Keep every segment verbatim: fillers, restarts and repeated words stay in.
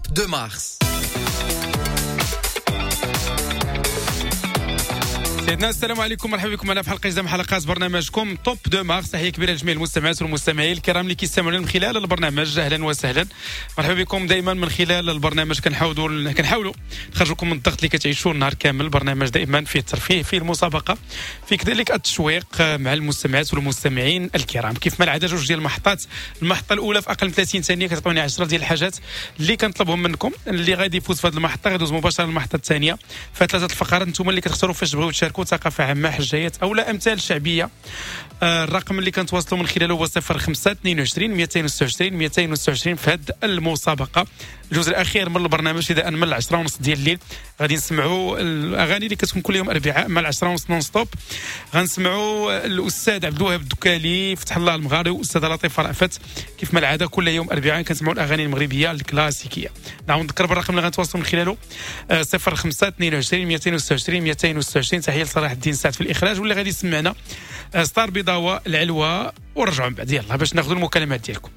de Mars. سيدنا السلام عليكم، مرحبا بكم معنا في حلقه جديده من حلقات برنامجكم توب دو مارس. تحيه كبيره لجميع المستمعات والمستمعين الكرام اللي كيستمعونا من خلال البرنامج. اهلا وسهلا، مرحبا بكم دائما من خلال البرنامج. كنحاولوا كنحاولوا نخرجوا لكم من الضغط اللي كتعيشوا النهار كامل. البرنامج دائما فيه الترفيه، فيه المسابقه، فيه كذلك التشويق مع المستمعات والمستمعين الكرام. كيف ما العاده جوج ديال المحطات. المحطه الاولى في اقل من ثلاثين ثانيه كتعطوني عشرة ديال الحاجات اللي كنطلبهم منكم. اللي غادي يفوز في هذه المحطه غيدوز مباشره للمحطه الثانيه. فثلاثه الفقرات انتم اللي كتختاروا فاش تبغيو تشاركوا، ثقافه عامه، حجايات او لا امثال شعبيه. آه الرقم اللي كنتواصلوا من خلاله هو صفر خمسة اثنين وعشرين مئتين وستة وعشرين مئتين وستة وعشرين. في هذه المسابقه الجزء الاخير من البرنامج ابتداء من العشرة ونص ديال الليل غادي نسمعوا الاغاني اللي كتكون كل يوم اربعاء مع العشرة ونص نون ستوب. غنسمعوا الاستاذ عبد الوهاب الدكالي، فتح الله المغاري، والاستاذه لطيفه رأفت. كيف ما العاده كل يوم اربعاء كنسمعوا الاغاني المغربيه الكلاسيكيه. نعاود نذكر بالرقم اللي غنتواصلوا من خلاله صفر خمسة اثنين وعشرين مئتين وستة وعشرين مئتين وستة وعشرين. تحيه لصلاح الدين سعد في الاخراج، واللي غادي يسمعنا ستار بيضاوه العلوه. ونرجعوا من بعد يلاه باش ناخذوا المكالمات ديالكم.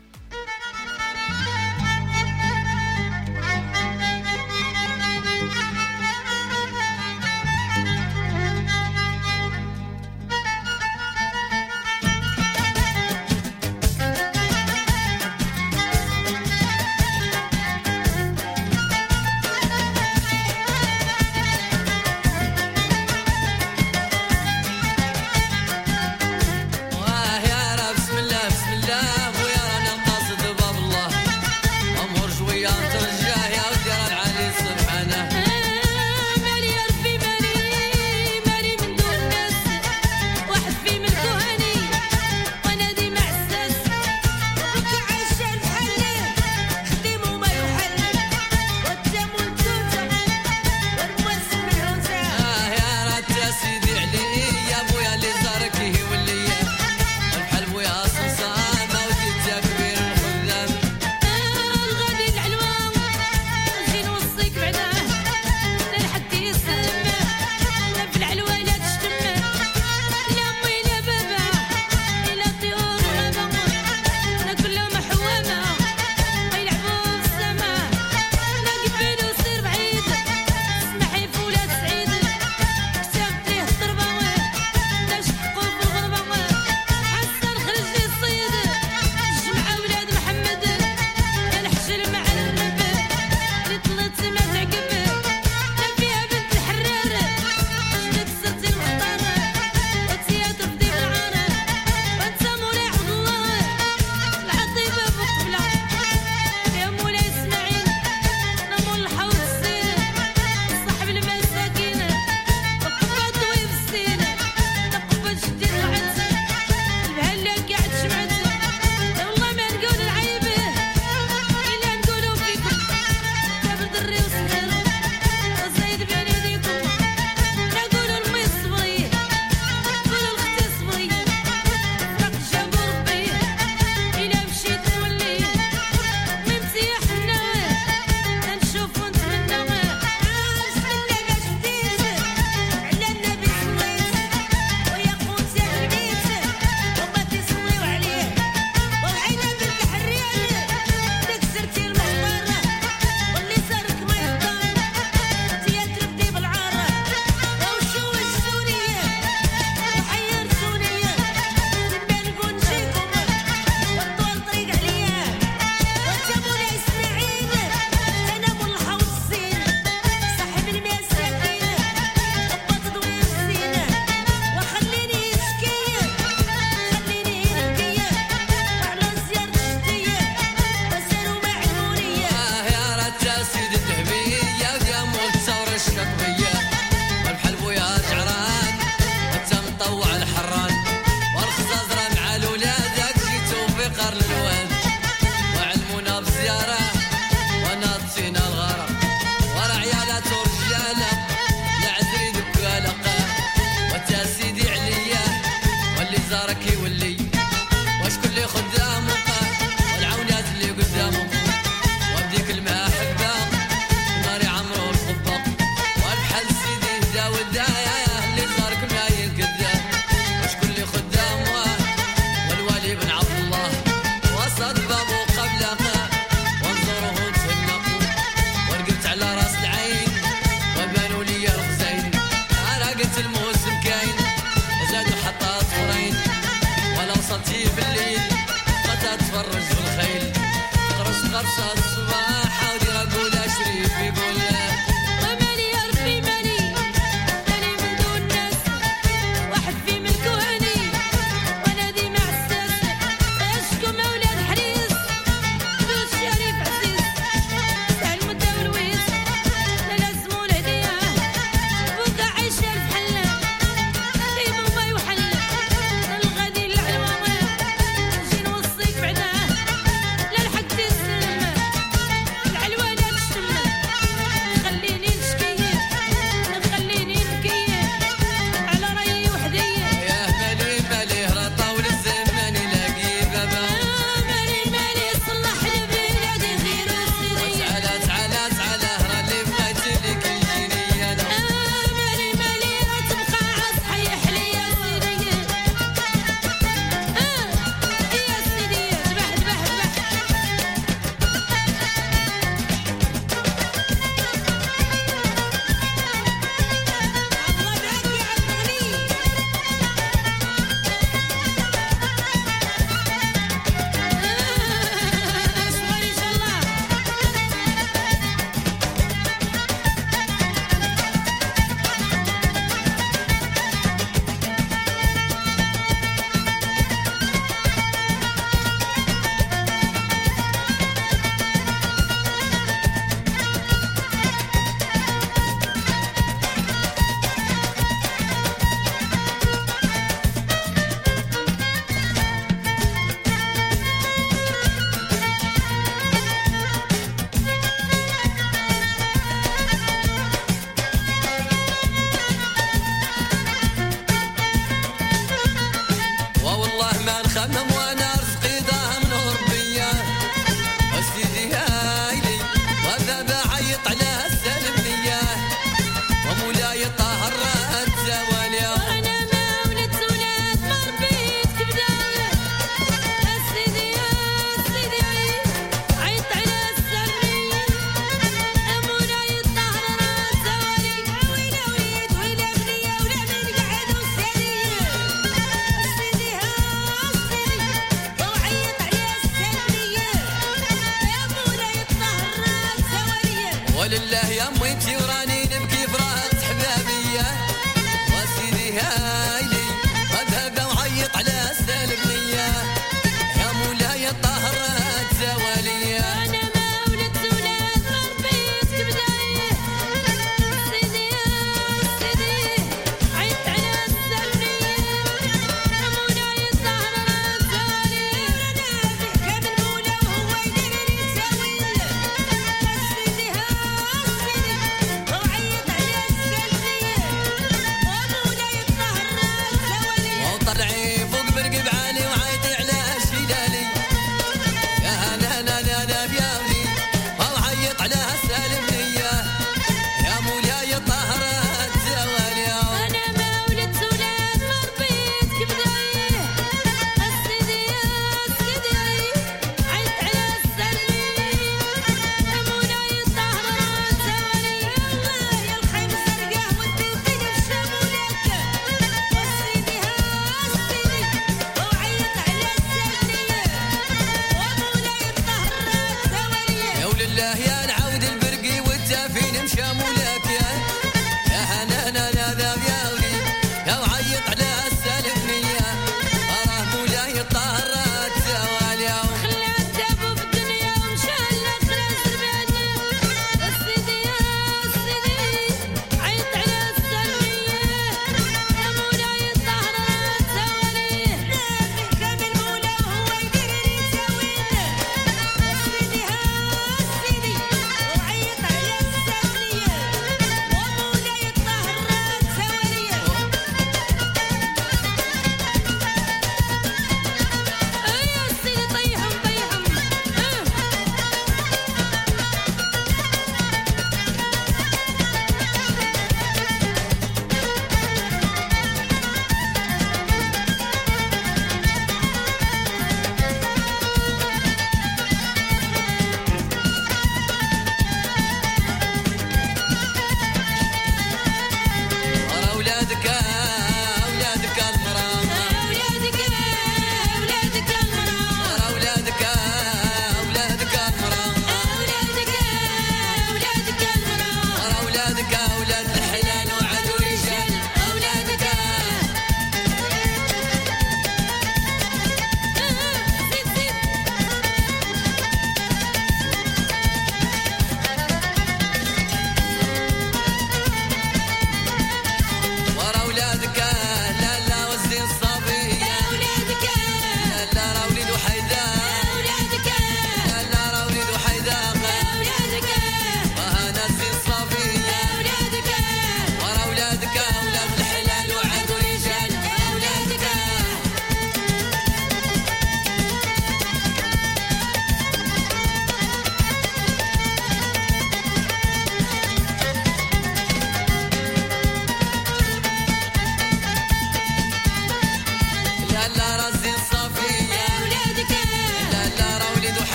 مولاي يا مويتي وراني نبكي فراق حبابيه وسيدي هايلي اذهب وعيط على السلميه يا مولاي الطاهر الزواليه انا ما ولدت ولاد ربي تبدايه سيدي سيدي عيط على السلميه يا مولاي الطاهر الزواليه كان المولى وهو يدير لي ساويه سيدي ها سيدي وعيط على السلميه يا مولاي الطاهر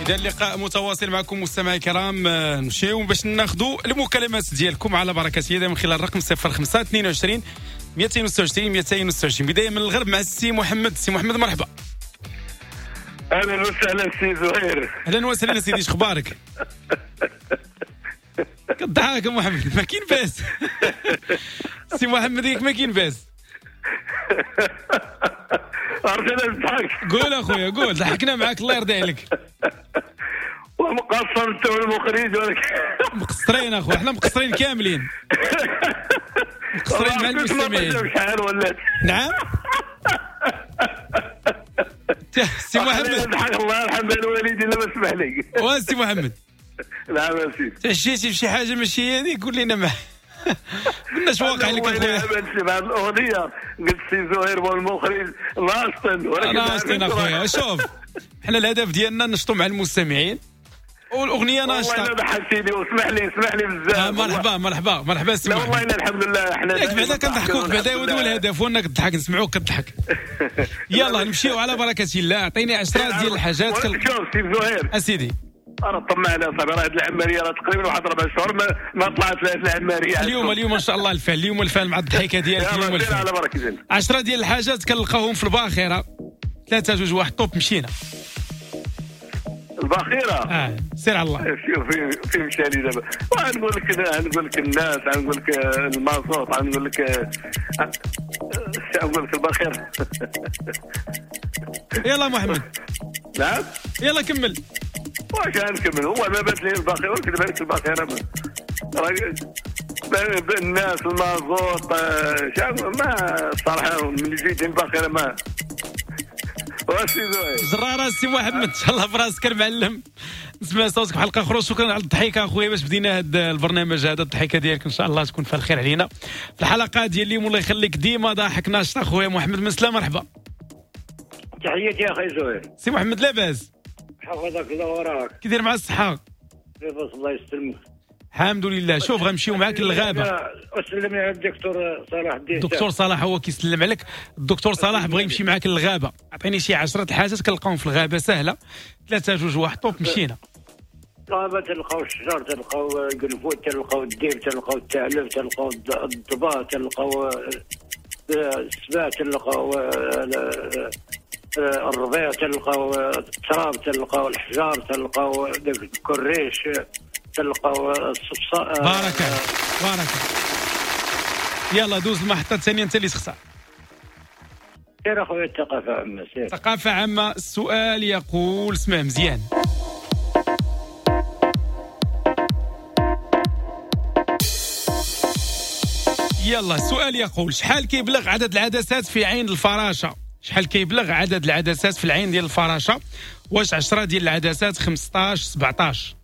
إذا اللقاء متواصل معكم مستمعي الكرام. آه، نمشيو باش ناخذوا المكالمات ديالكم على بركة الله من خلال الرقم صفر خمسة اثنين وعشرين مئتين وستة وعشرين مئتين وستة وعشرين. بداية من الغرب مع السي محمد. سي محمد مرحبا. اهلا وسهلا سي زهير. اهلا وسهلا سيدي، اش اخبارك؟ كضحك محمد، ما كاين باس. سي محمد ياك ما كاين باس. عرفتي نضحك. قول اخويا قول، ضحكنا معاك الله يرضي عليك. ومقصر انت والمخرج ولكن مقصرين اخويا، احنا مقصرين كاملين. مقصرين مع المستمعين. شحال ولات. نعم. سي محمد نضحك الله يرحم الوالدين لما اسمح لي. واسي محمد. نعم يا سيدي. تعشيتي بشي حاجه ماشي هذيك، قول لنا ما قلنا اش واقع لك اخويا. بعد الاغنيه قلت سي زهير والمخرج ناشطين ولكن ناشطين اخويا. شوف احنا الهدف ديالنا نشطوا مع المستمعين والاغنيه ناشطه. والله ضحك سيدي واسمح لي اسمح لي بزاف. آه مرحبا مرحبا مرحبا سي لا محمد. والله الحمد لله احنا ياك بعدا كنضحكوك بعدا هو الهدف هو انك تضحك، نسمعوك كتضحك. يلا نمشيو على بركه الله. عطيني عشرة ديال الحاجات. شوف سي زهير اسيدي انا طمع على صاحبي راه هذه العمليه راه تقريبا واحد ربع شهور ما, ما طلعت لها العمليه. اليوم اليوم ان شاء الله الفعل، اليوم الفعل مع الضحكه ديالك. اليوم على الفعل بركه الله. عشرة ديال الحاجات كنلقاوهم في الباخره. ثلاثة جوج واحد طوب مشينا. الباخره اه سير على الله. شوف في في مشالي دابا. غنقول لك غنقول لك الناس، غنقول لك المازوط، غنقول لك غنقول لك الباخره. يلا محمد. نعم يلا كمل. واش غنكمل؟ هو ما بات لي الباخره ولكن بانت الباخره راه الناس المازوط ما صراحه من جيت الباخره ما واسي زوين. زراره السي محمد ان شاء الله براسك المعلم. نسمع صوتك في حلقه اخرى. شكرا على الضحكه اخويا باش بدينا هذا البرنامج هذا. الضحكه ديالك ان شاء الله تكون فيها الخير علينا في الحلقات ديال اليوم. الله يخليك ديما ضاحك ناشط اخويا محمد من سلام. مرحبا. تحياتي يا اخي زهير. سي محمد لاباس؟ حفظك الله وراك. كي داير مع الصحه؟ لاباس الله يسلمك. الحمد لله. شوف غنمشيو معاك للغابه. وسلم على الدكتور صلاح الدين. الدكتور صلاح هو كيسلم عليك. الدكتور صلاح بغى يمشي معاك للغابه. عطيني شي عشرة حاجات كنلقاهم في الغابه سهله. ثلاثة جوج واحد طوب مشينا. الغابه تلقاو الشجر، تلقاو القنفوت، تلقاو الديب، تلقاو الثعلب، تلقاو الضباع، تلقاو السباع، تلقاو الربيع، تلقاو التراب، تلقاو الحجار، تلقاو داك الكريش، تلقاو الصفصاء. بارك بارك. يلا دوز المحطه الثانيه انت اللي تختار. سير اخويا الثقافه عامه. سير ثقافه عامه. السؤال يقول اسمع مزيان. يلا السؤال يقول شحال كيبلغ عدد العدسات في عين الفراشه؟ شحال كيبلغ عدد العدسات في العين ديال الفراشه؟ واش عشرة ديال العدسات، خمسطاش، سبعطاش؟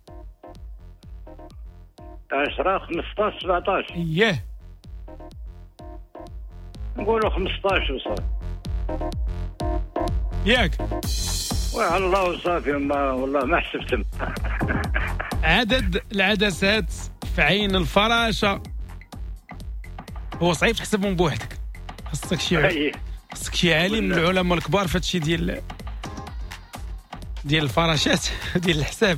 عشرة، خمسطاش، سبعطاش. اييه نقولوا خمسطاش وصافي. ياك وعلى الله وصافي. ما والله ما حسبتم. عدد العدسات في عين الفراشه هو صعيب تحسبهم بوحدك. خصك شي خصك شي عالم من العلماء الكبار في هادشي ديال ديال الفراشات ديال الحساب.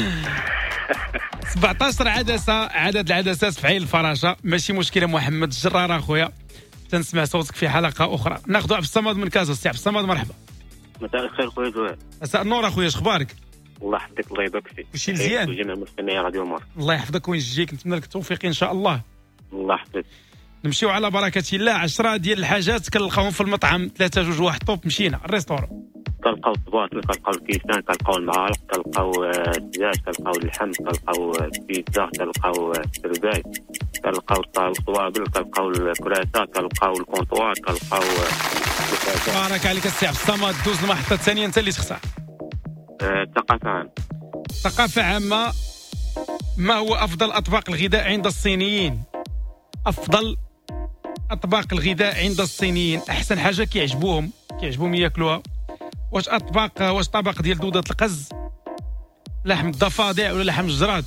سبعطاش عدسه عدد العدسات في عين الفراشه. ماشي مشكله محمد الجرار اخويا، تنسمع صوتك في حلقه اخرى. ناخذ عبد الصمد من كازا. سي عبد الصمد مرحبا. مساء الخير خويا زهير. مساء النور اخويا، اخبارك؟ الله يحفظك الله يبارك فيك. وشي مزيان؟ وجميع مستمعي راديو مار. الله يحفظك ويجيك، نتمنى لك التوفيق ان شاء الله. الله يحفظك. نمشيو على بركه الله. عشرة ديال الحاجات كنلقاوهم في المطعم. ثلاثة جوج واحد طوب مشينا الريستورون. كنلقاو الطباط، كنلقاو الكيسان، كنلقاو المعالق، كنلقاو الدجاج، كنلقاو اللحم، كنلقاو البيتزا، كنلقاو السرباي، كنلقاو الطوابل، كنلقاو الكراسات، كنلقاو الكونطوار، كنلقاو. بارك عليك السي عبد الصمد. دوز المحطه الثانيه انت اللي تختار. ثقافه عامه. ثقافه عامه. ما هو افضل اطباق الغذاء عند الصينيين؟ افضل اطباق الغذاء عند الصينيين، احسن حاجه كيعجبوهم كيعجبوهم ياكلوها. واش اطباق واش طبق ديال دوده القز، لحم الضفادع ولا لحم الجراد؟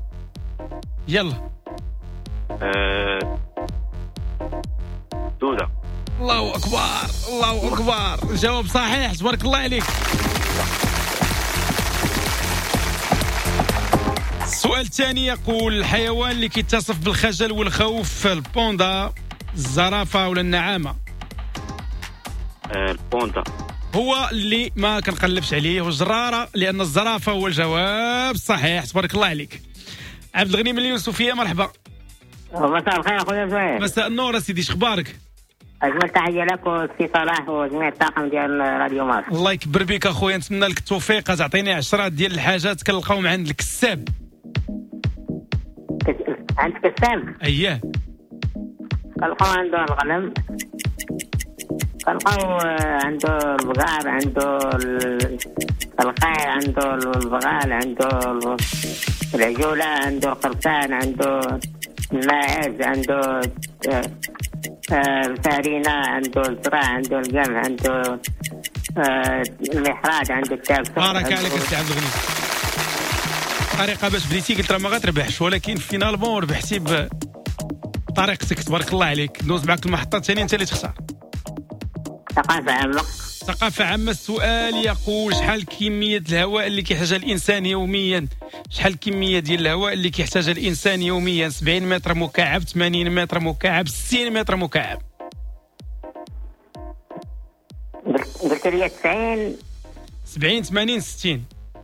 يلا. أه... دوده. الله اكبر الله اكبر، جواب صحيح، تبارك الله عليك. السؤال الثاني يقول: الحيوان اللي كيتصف بالخجل والخوف، البوندا، الزرافه ولا النعامه؟ آه، البوندا. هو اللي ما كنقلبش عليه والجراره، لان الزرافه هو الجواب الصحيح، تبارك الله عليك. عبد الغني من اليوسفيه، مرحبا. مساء الخير اخويا زهير. مساء النور سيدي، شخبارك؟ اجمل تحيه لك والسي صلاح وجميع الطاقم ديال راديو مصر. الله يكبر بك اخويا، نتمنى لك التوفيق. تعطيني عشرة ديال الحاجات كنلقاوهم عند الكساب. عند كساب اييه، كنلقاو عنده الغنم، كنلقاو عنده البقار، عنده الخيل، عنده البغال، عنده العجوله، عنده القرصان، عنده الماعز، عنده الفارينه، عنده الزرع، عنده القمح، عنده المحراج، عنده التاكس. بارك عليك السي عبد الغني. طريقه باش بديتي قلت راه ما غتربحش، ولكن في فينال بون ربحتي بطريقتك، تبارك الله عليك. ندوز معك المحطه الثانيه، انت اللي تختار. ثقافه عامه. ثقافه عامه. السؤال يقول: شحال كميه الهواء اللي كيحتاجها الانسان يوميا؟ شحال الكميه ديال الهواء اللي كيحتاجها الانسان يوميا؟ سبعين متر مكعب، ثمانين متر مكعب، ستين متر مكعب؟ قلت لي تسعين. سبعين، ثمانين، ستين؟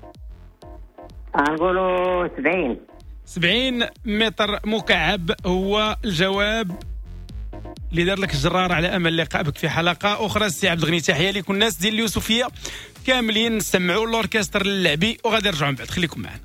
غنقولوا سبعين. سبعين متر مكعب هو الجواب اللي دار لك الجرار، على امل اللقاء بك في حلقه اخرى. السي عبد الغني، تحيه لكم الناس ديال اليوسفيه كاملين. نسمعوا الاوركستر اللعبي وغادي نرجعوا من بعد، خليكم معنا.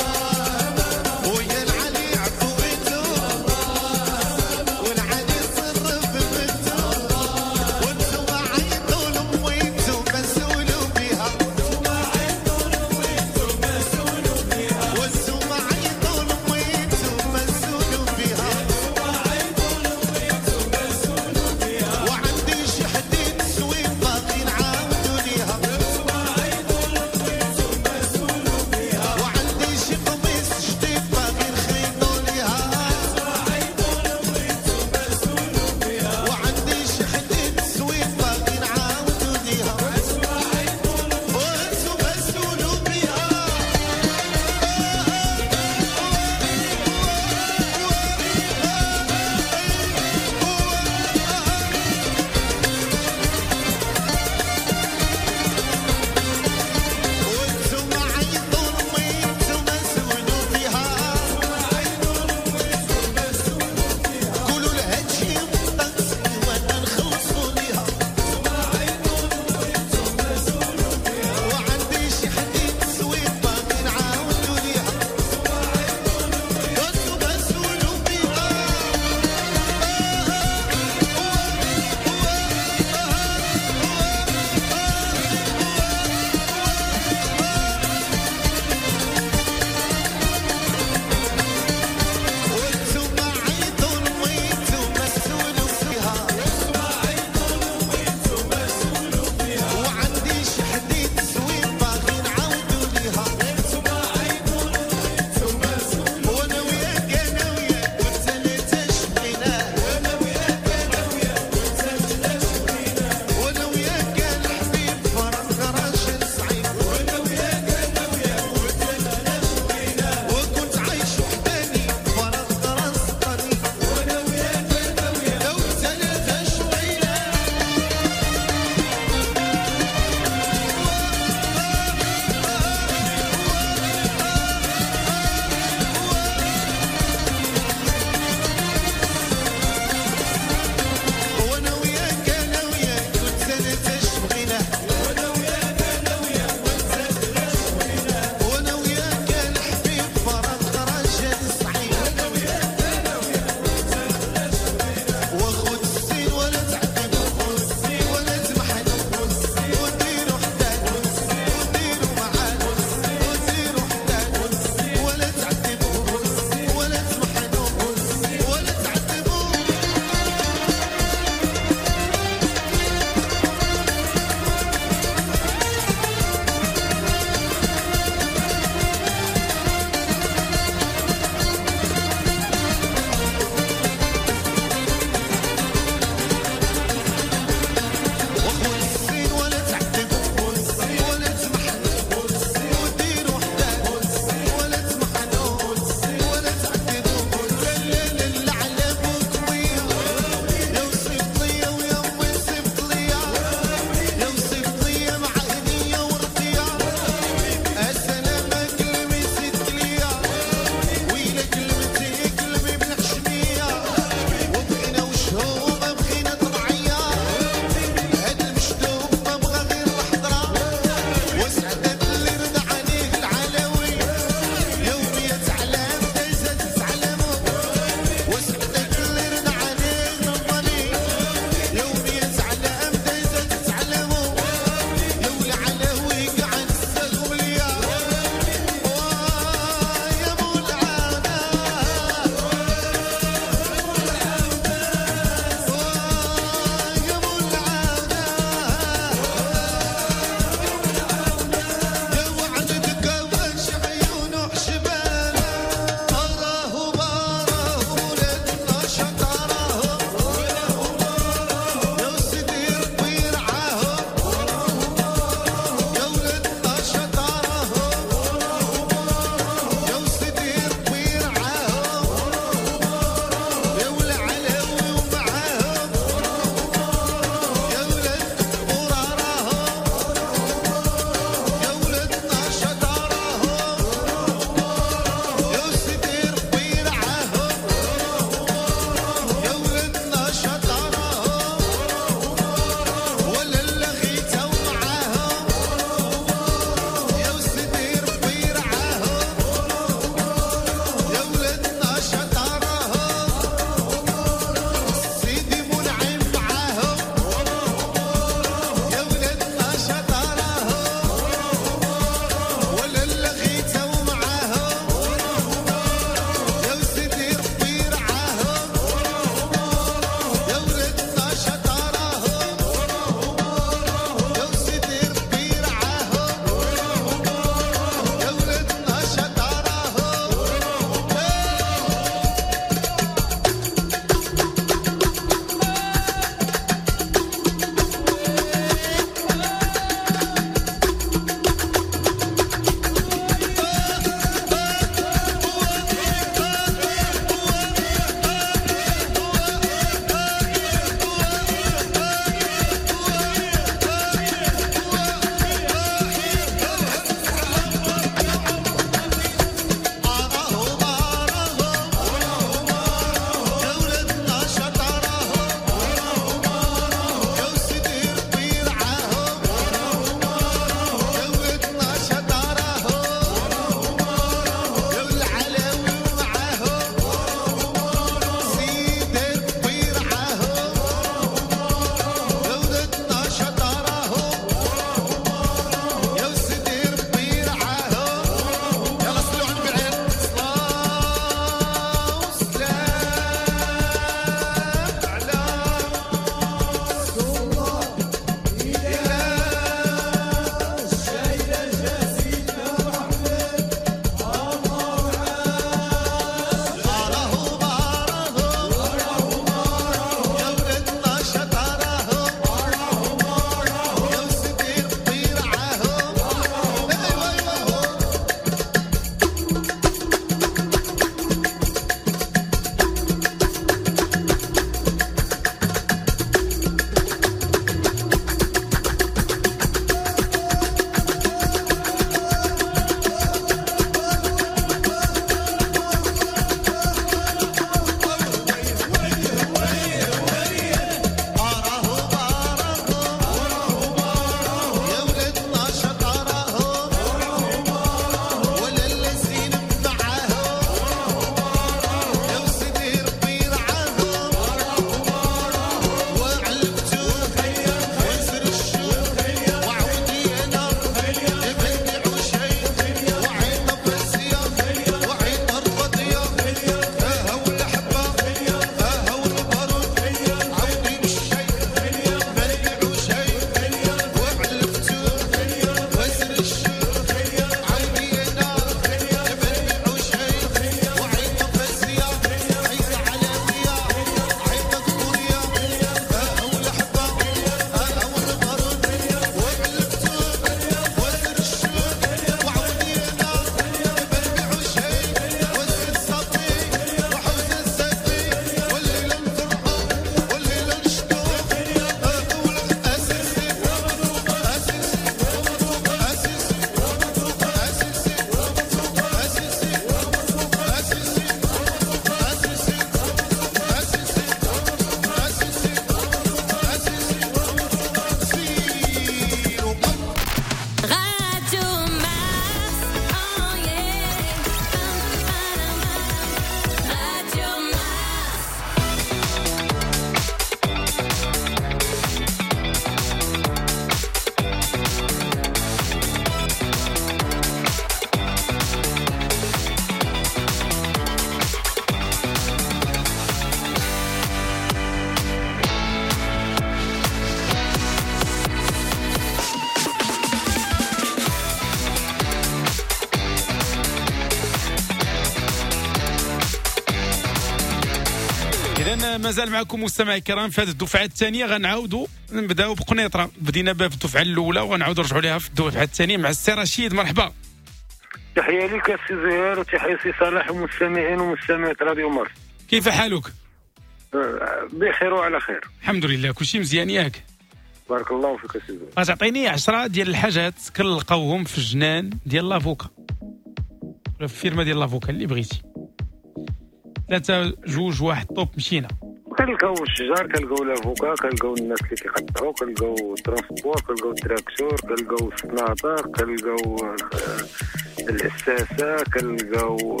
اذا مازال معكم مستمعي الكرام في هذه الدفعه الثانيه. غنعاودوا نبداو بقنيطره. بدينا بها في الدفعه الاولى وغنعاودوا نرجعوا لها في الدفعه الثانيه مع السي رشيد. مرحبا. تحية لك السي زهير وتحية سي صالح ومستمعين ومستمعات راديو مارس. كيف حالك؟ بخير وعلى خير الحمد لله كلشي مزيان ياك؟ بارك الله فيك السي زهير. غتعطيني عشرة ديال الحاجات كنلقاوهم في الجنان ديال لافوكا ولا في الفيرما ديال لافوكا اللي بغيتي. ثلاثة جوج واحد طوب مشينا. كنلقاو الشجر، كنلقاو لافوكا، كنلقاو الناس اللي كيقطعوا، كنلقاو الترونسبور، كنلقاو التراكتور، كنلقاو السناطر، كنلقاو الحساسه، كنلقاو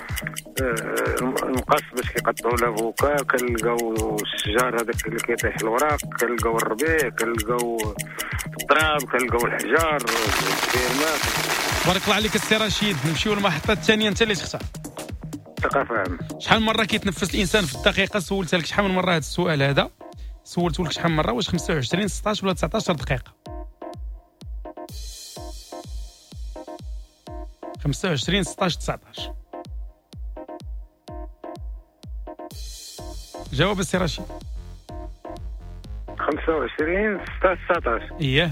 المقص باش كيقطعوا لافوكا، كنلقاو الشجر هذاك اللي كيطيح الوراق، كنلقاو الربيع، كنلقاو التراب، كنلقاو الحجار الفيرما. بارك الله عليك السي رشيد. نمشيو للمحطه الثانيه. انت اللي تختار. ثقافه عامه. شحال من مره كيتنفس الانسان في الدقيقه؟ سولت لك شحال من مره هذا السؤال هذا، سولت لك شحال من مره، واش خمسة وعشرين ستطاش ولا تسعطاش دقيقه؟ خمسة وعشرين ستطاش تسعطاش. جواب السي رشيد. خمسة وعشرين ستطاش تسعطاش. اييه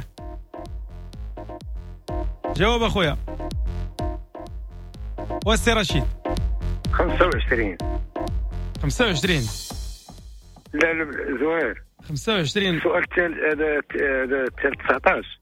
جواب اخويا. والسي رشيد. خمسة وعشرين. خمسة وعشرين. لا لا زهير. خمسة وعشرين. السؤال الثالث هذا هذا الثالث تسعطاش.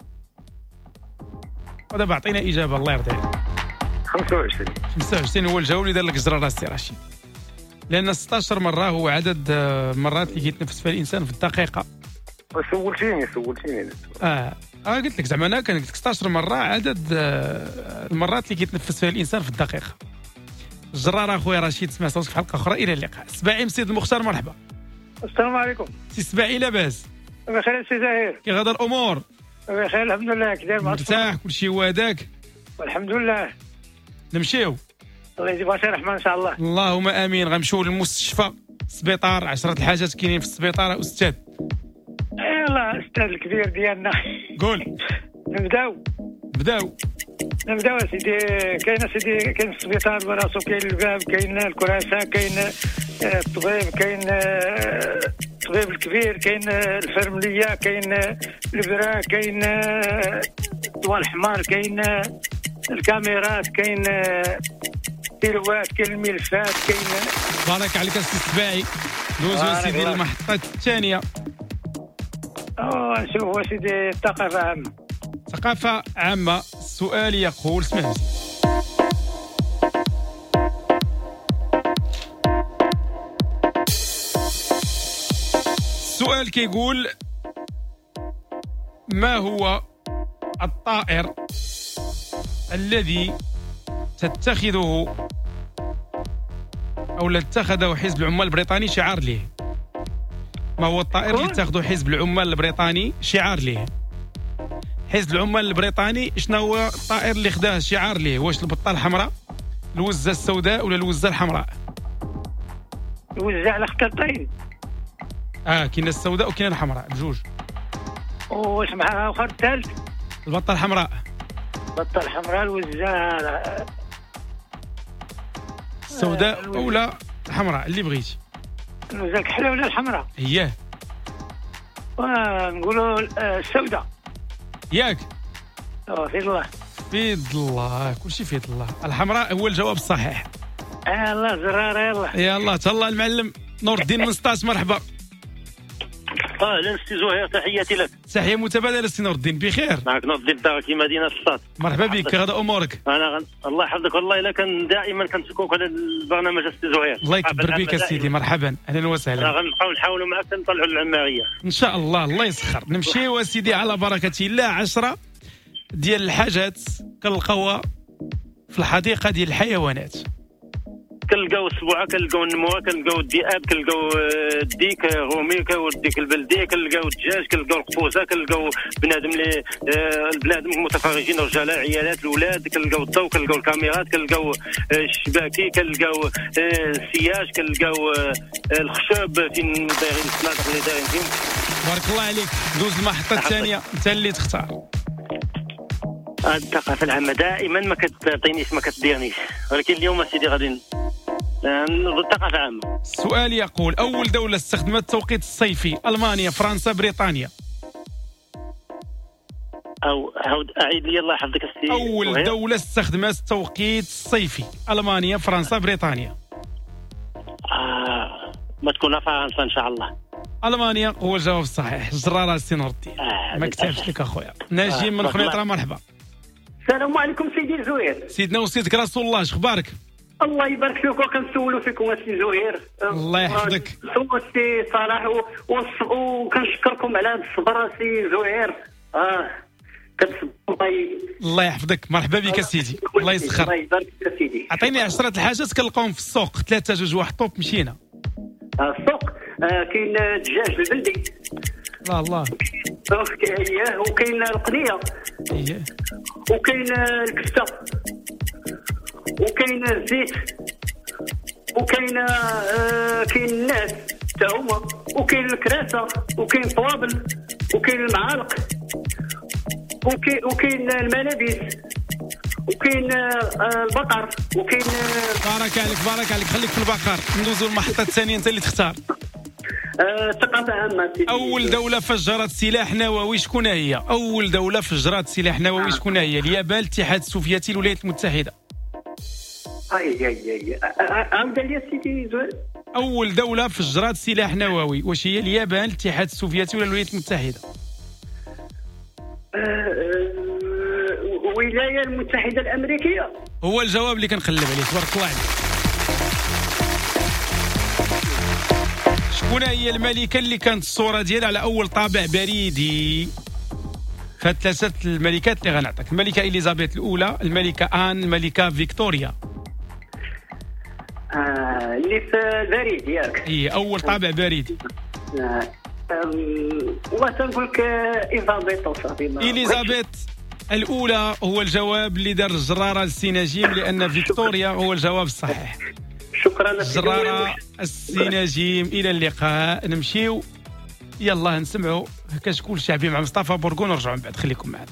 ودابا عطينا اجابه الله يرضي عليك. خمسة وعشرين. خمسة وعشرين هو الجواب اللي دار لك جرار السي رشيد، لان ستطاش مرة هو عدد المرات اللي كيتنفس فيها الانسان في الدقيقه. سولتيني سولتيني اه اه قلت لك زعما انا كان قلت لك ستطاش مرة عدد آه المرات اللي كيتنفس فيها الانسان في الدقيقه. الجرار اخويا رشيد، سمع صوتك في حلقه اخرى. الى اللقاء. سباعي مسيد المختار مرحبا. السلام عليكم. سي سباعي لاباس؟ بخير سي زهير. كي غدا الامور؟ بخير الحمد لله. كي داير؟ مرتاح كلشي وهداك؟ والحمد لله. نمشيو. الله يجزيك خير رحمه ان شاء الله. اللهم امين. غنمشيو للمستشفى، السبيطار. عشرة الحاجات كاينين في السبيطار استاذ. يلا الاستاذ الكبير ديالنا. قول. نبداو بداو نبداو سيدي. كاين سيدي كاين السبيطار براسو، كاين الباب، كاين الكراسه، كاين الطبيب، كاين الطبيب الكبير، كاين الفرمليه، كاين البرا، كاين الضوء الحمار، كاين الكاميرات، كاين الكيلوات، كاين الملفات، كاين. بارك عليك السي سباعي. دوزو سيدي المحطه الثانيه. اه نشوفوا سيدي الثقافه عامه. ثقافه عامه. السؤال يقول، اسمع السؤال كيقول: ما هو الطائر الذي تتخذه أو اتخذه حزب العمال البريطاني شعار ليه؟ ما هو الطائر اللي اتخذه حزب العمال البريطاني شعار ليه؟ حزب العمال البريطاني شنو هو الطائر اللي خداه شعار ليه؟ واش البطه الحمراء، الوزه السوداء، ولا الوزه الحمراء؟ الوزه على خطرتين. اه كاين السوداء وكاين الحمراء بجوج. واش معها اخر الثالث؟ البطه الحمراء. البطه الحمراء، الوزه السوداء ولا الحمراء اللي بغيتي. الوزه الكحله ولا الحمراء؟ اييه. ونقولوا السوداء. ياك؟ اه في الله. في الله كلشي في الله. الحمراء هو الجواب الصحيح. آه الله زراره. يلا يلا تهلا المعلم نور الدين من سطاس. مرحبا. اهلا سي زهير، تحياتي لك. تحيه متبادله سي نور الدين. بخير؟ معك نور الدين الداركي مدينه سطاس. مرحبا بك. هذا امورك؟ انا غن... الله يحفظك والله الا كان دائما كنشكوك على البرنامج السي زهير. الله يكبر بك سيدي. مرحبا اهلا وسهلا. غنبقاو نحاولوا معك نطلعوا العماريه ان شاء الله. الله يسخر. نمشيو سيدي على بركه الله. عشرة ديال الحاجات كنلقاوها في الحديقه ديال الحيوانات. كنلقاو السبوعه، كنلقاو النموره، كنلقاو الذئاب، كنلقاو الديك رومي، كنلقاو الديك البلدي، كنلقاو الدجاج، كنلقاو القفوزه، كنلقاو بنادم اللي البنادم المتفرجين الرجاله العيالات الاولاد، كنلقاو الضوء، كنلقاو الكاميرات، كنلقاو الشباكي، كنلقاو السياج، كنلقاو الخشب فين دايرين الصنادق اللي دايرين فيهم. بارك الله عليك. دوز المحطه الثانيه انت اللي تختار. الثقافه العامه دائما ما كتعطينيش ما كتديرنيش، ولكن اليوم سيدي غادي نظن الثقافة عامة. السؤال يقول أول دولة استخدمت التوقيت الصيفي، ألمانيا، فرنسا، بريطانيا. أو عاود أعيد لي الله يحفظك السي. أول وهي؟ دولة استخدمت التوقيت الصيفي، ألمانيا، فرنسا، بريطانيا. آه ما تكون فرنسا إن شاء الله. ألمانيا هو الجواب الصحيح. الجرارة السي نور الدين. آه ما كتبش لك أخويا. نجيب من خنيطرة، مرحبا. السلام عليكم سيدي زهير. سيدنا وسيدك رسول الله، شخبارك؟ الله يبارك فيك وكنسولوا فيكم السي زهير. الله يحفظك. سي صلاح وكنشكركم على هذا الصبر السي زهير. اه كتصبر. الله يحفظك، مرحبا بك سيدي، الله يسخر. الله يبارك فيك سيدي. عطيني عشرة الحاجات كنلقاهم في السوق، ثلاثة جوج واحد طوب مشينا. السوق آه كاين الدجاج البلدي. الله الله. اييه وكاين القنيه. اييه. وكاين الكفته. وكاين الزيت. وكاين آه كاين الناس تا هما. وكاين الكراسه. وكاين الطوابل. وكاين المعالق. وكاين وكاين الملابس. وكاين آه البقر. وكاين آه بارك عليك بارك عليك، خليك في البقر. ندوزو المحطة الثانية، أنت اللي تختار. ثقافة عامة. أول دولة فجرت سلاح نووي شكون هي؟ أول دولة فجرت سلاح نووي شكون هي؟ اليابان، الاتحاد السوفيتي، الولايات المتحدة. اي اي اي عاود لي سيدي زهير. أول دولة فجرت سلاح نووي، واش هي؟ اليابان، الاتحاد السوفيتي ولا الولايات المتحدة؟ الولايات المتحدة الأمريكية. هو الجواب اللي كنقلب عليه، تبارك الله عليك. شكون هي الملكة اللي كانت الصورة ديالها على أول طابع بريدي؟ فهاد ثلاثة الملكات اللي غنعطيك، الملكة إليزابيث الأولى، الملكة آن، الملكة فيكتوريا. آه اللي في البريد ياك. هي أول طابع بريدي. آه والله تنقول لك إليزابيث وصافي. إليزابيث الأولى هو الجواب اللي دار الجرارة للسي نجيب، لأن فيكتوريا هو الجواب الصحيح. شكرا الجرارة السي نجيم. إلى اللقاء. نمشيو يلا نسمعوا كشكول شعبي مع مصطفى برقون ونرجعوا من بعد. خليكم معنا.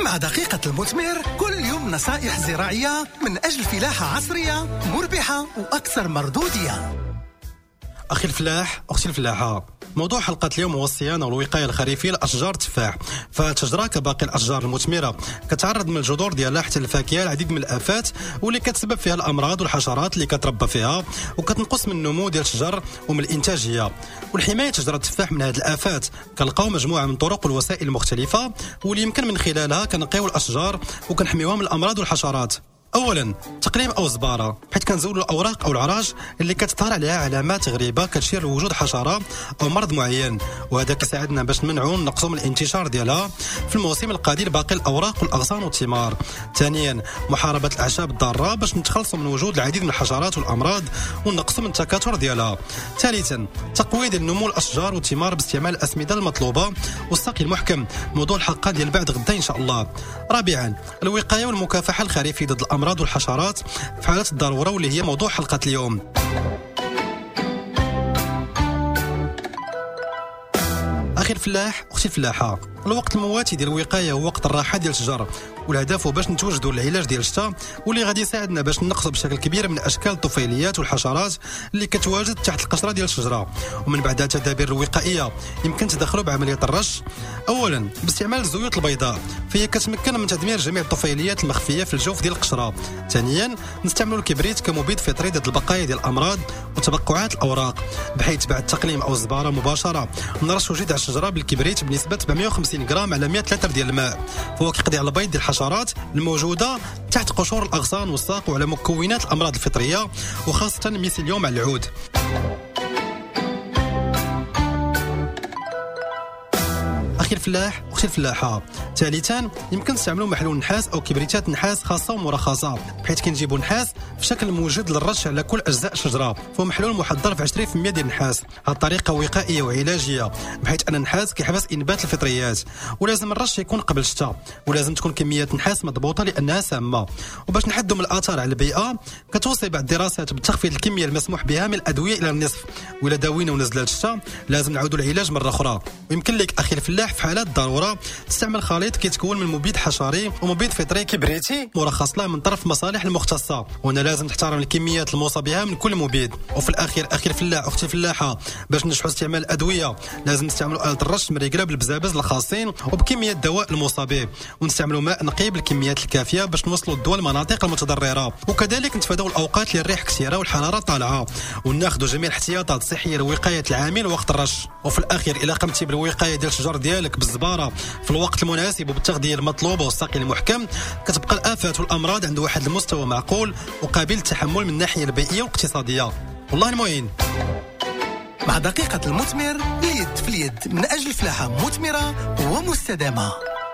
مع دقيقة المثمر كل يوم نصائح زراعية من أجل فلاحة عصرية مربحة وأكثر مردودية. أخي الفلاح أختي الفلاحة، موضوع حلقة اليوم هو الصيانة والوقاية الخريفية لأشجار التفاح. فالشجرة كباقي الأشجار المثمرة كتعرض من الجذور ديالها حتى الفاكهة العديد من الآفات واللي كتسبب فيها الأمراض والحشرات اللي كتربى فيها وكتنقص من النمو ديال الشجر ومن الإنتاجية. والحماية شجرة التفاح من هذه الآفات كنلقاو مجموعة من الطرق والوسائل المختلفة واللي يمكن من خلالها كنقيو الأشجار وكنحميوها من الأمراض والحشرات. اولا تقليم او زباره، حيت كنزولوا الاوراق او العراج اللي كتظهر عليها علامات غريبه كتشير لوجود حشره او مرض معين، وهذا كيساعدنا باش نمنعوا نقصوا من الانتشار ديالها في الموسم القادم باقي الاوراق والاغصان والثمار. ثانيا محاربه الاعشاب الضاره باش نتخلصوا من وجود العديد من الحشرات والامراض ونقصوا من التكاثر ديالها. ثالثا تقويه ديال نمو الاشجار والثمار باستعمال الاسمده المطلوبه والسقي المحكم، موضوع الحلقه ديال بعد غدا ان شاء الله. رابعا الوقايه والمكافحه الخريفيه ضد الامراض الأمراض والحشرات في حالة الضرورة واللي هي موضوع حلقة اليوم. أخي الفلاح أختي الفلاحة، الوقت المواتي ديال الوقاية هو وقت الراحة ديال الشجر، والهدف هو باش نتوجدوا العلاج ديال الشتاء واللي غادي يساعدنا باش نقصوا بشكل كبير من اشكال الطفيليات والحشرات اللي كتواجد تحت القشره ديال الشجره. ومن بعدها التدابير الوقائيه يمكن تدخلوا بعمليه الرش. اولا باستعمال الزيوت البيضاء فهي كتمكن من تدمير جميع الطفيليات المخفيه في الجوف ديال القشره. ثانيا نستعملوا الكبريت كمبيد فطري ضد البقايا ديال الامراض وتبقعات الاوراق، بحيث بعد التقليم او الزباره مباشره نرشوا جذع الشجره بالكبريت بنسبه أربعمائة وخمسين غرام على مائة لتر ديال الماء، فهو كيقضي على البيض ديال الحشرات الموجوده تحت قشور الاغصان والساق وعلى مكونات الامراض الفطريه وخاصه ميسيليوم على العود. أخي الفلاح أختي الفلاحة، ثالثا يمكن تستعملوا محلول نحاس أو كبريتات نحاس خاصة ومرخصة، بحيث كنجيبوا نحاس في شكل موجد للرش على كل أجزاء الشجرة، فهو محلول محضر في عشرين بالمئة ديال النحاس. هذه الطريقة وقائية وعلاجية، بحيث أن النحاس كيحبس إنبات الفطريات، ولازم الرش يكون قبل الشتاء، ولازم تكون كميات نحاس مضبوطة لأنها سامة. وباش نحدوا من الآثار على البيئة كتوصي بعض الدراسات بتخفيض الكمية المسموح بها من الأدوية إلى النصف، وإلا داوينا ونزلت الشتاء لازم نعودوا العلاج مرة أخرى. ويمكن لك أخي الفلاح في حالات ضرورة تستعمل خليط كيتكون من مبيد حشري ومبيد فطري كبريتي مرخص له من طرف المصالح المختصة، وهنا لازم تحترم الكميات الموصى بها من كل مبيد. وفي الأخير أخي الفلاح أختي الفلاحة، باش ننجحوا استعمال الأدوية لازم نستعملوا آلة الرش مريقلة بالبزابز الخاصين وبكمية الدواء الموصى به، ونستعملوا ماء نقي بالكميات الكافية باش نوصلوا الدواء للمناطق المتضررة، وكذلك نتفادوا الأوقات اللي الريح كثيرة والحرارة طالعة، وناخذوا جميع الاحتياطات الصحية لوقاية العامل وقت الرش. وفي الأخير إلا قمتي بالوقاية ديال الشجر ديالك بالزبارة في الوقت المناسب وبالتغذية المطلوبة والسقي المحكم، كتبقى الآفات والأمراض عند واحد المستوى معقول وقابل للتحمل من الناحية البيئية والاقتصادية. والله المعين. مع دقيقة المثمر اليد في اليد من أجل فلاحة مثمرة ومستدامة.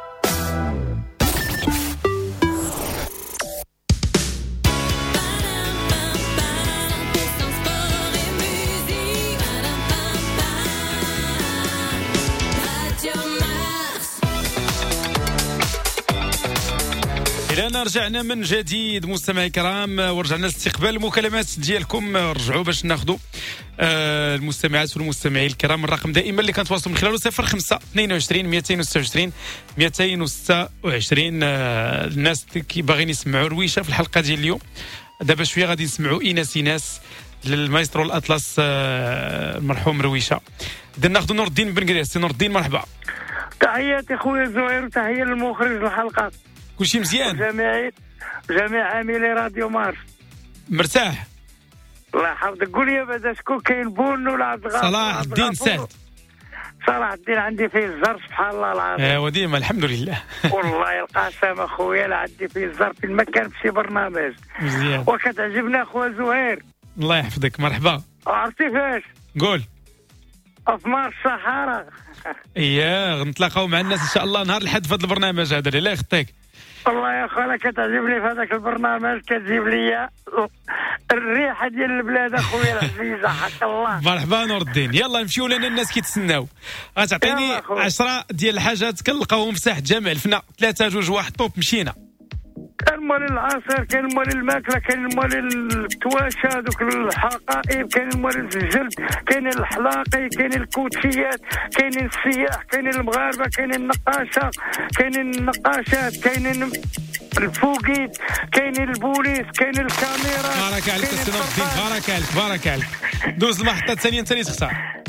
إلى رجعنا من جديد مستمعي الكرام، ورجعنا لاستقبال المكالمات ديالكم. رجعوا باش ناخذوا آه المستمعات والمستمعين الكرام. الرقم دائما اللي كنتواصلوا من خلاله صفر خمسة اثنين وعشرين مئتين وستة وعشرين مئتين وستة وعشرين. آه الناس اللي باغيين يسمعوا رويشه في الحلقه ديال اليوم، دابا شويه غادي يسمعوا ايناس ايناس للمايسترو الاطلس آه المرحوم رويشه. بدنا ناخذوا نور الدين بن قريس. نور الدين مرحبا. تحياتي خويا زهير وتحيه للمخرج الحلقه. كلشي مزيان؟ جميع جميع عاملي راديو مارس مرتاح؟ الله يحفظك. قول لي بعدا شكون كاين، بون ولا عبد الغفور؟ صلاح الدين سعد. صلاح الدين عندي فيه الزر سبحان الله العظيم. ايوا ديما الحمد لله. والله القسم اخويا لا عندي فيه الزر في المكان في شي برنامج مزيان وكتعجبنا اخويا زهير. الله يحفظك. مرحبا. عرفتي فاش؟ قول. في مار الصحراء. اييه نتلاقاو مع الناس ان شاء الله نهار الحد في هذا البرنامج هذا اللي يخطيك. والله يا خويا كتعجبني في هذاك البرنامج، كتجيب لي الريحه ديال البلاد اخويا العزيزه حق الله. مرحبا نور الدين. يلا نمشيو لنا الناس كيتسناو. غتعطيني عشرة ديال الحاجات كنلقاوهم في ساحه جامع الفنا، ثلاثه جوج واحد طوب مشينا. الم... الموال العصير، كاين الموال الماكله، كاين الموال الكواشة، هذوك الحقائب، كاين الموال الجلد، كاين الحلاقي، كاين الكوتشيات، كاين السياح، كاين المغاربه، كاين النقاشه، كاين النقاشات، كاين الفوقيت، كاين البوليس، كاين الكاميرا. بارك عليك السي نور الدين، بارك عليك بارك عليك. دوز المحطه الثانيه انت اللي تختار.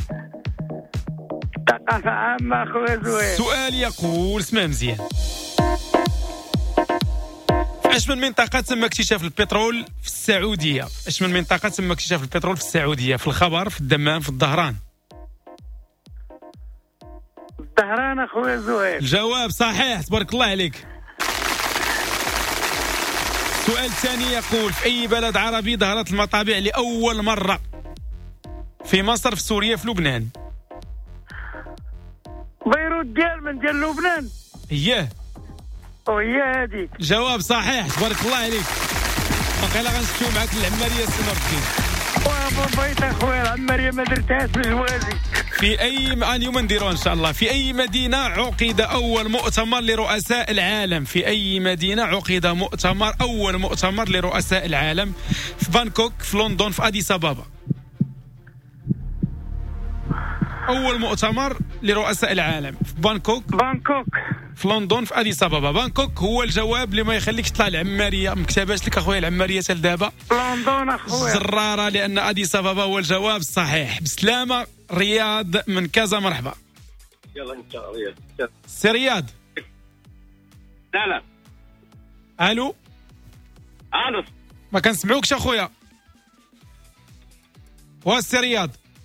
ثقافه عامه اخويا زوين. السؤال يقول اسمع مزيان، اش من منطقه تم اكتشاف البترول في السعوديه؟ اش من منطقه تم اكتشاف البترول في السعوديه؟ في الخبر، في الدمام، في الظهران؟ الظهران اخويا زوين. الجواب صحيح، تبارك الله عليك. السؤال الثاني يقول في اي بلد عربي ظهرت المطابع لاول مره؟ في مصر، في سوريا، في لبنان؟ بيروت ديال من ديال لبنان. اييه وهي هذيك. جواب صحيح، تبارك الله عليك. باقي لا غنشوفو معاك العماريه السي نور الدين. واه بغيت اخويا العماريه ما درتهاش بالجوازي. في اي م... اليوم نديروها ان شاء الله. في اي مدينه عقد اول مؤتمر لرؤساء العالم؟ في اي مدينه عقد مؤتمر اول مؤتمر لرؤساء العالم؟ في بانكوك، في لندن، في اديس ابابا؟ اول مؤتمر لرؤساء العالم في بانكوك، بانكوك، في لندن، في اديس ابابا. بانكوك هو الجواب اللي ما يخليكش تطلع العماريه. ما كتباش لك اخويا العماريه حتى لدابا. لندن اخويا زراره، لان اديس ابابا هو الجواب الصحيح. بسلامه. رياض من كازا، مرحبا. يلا انت رياض. سي رياض. لا لا. الو الو. ما كنسمعوكش اخويا. واسي رياض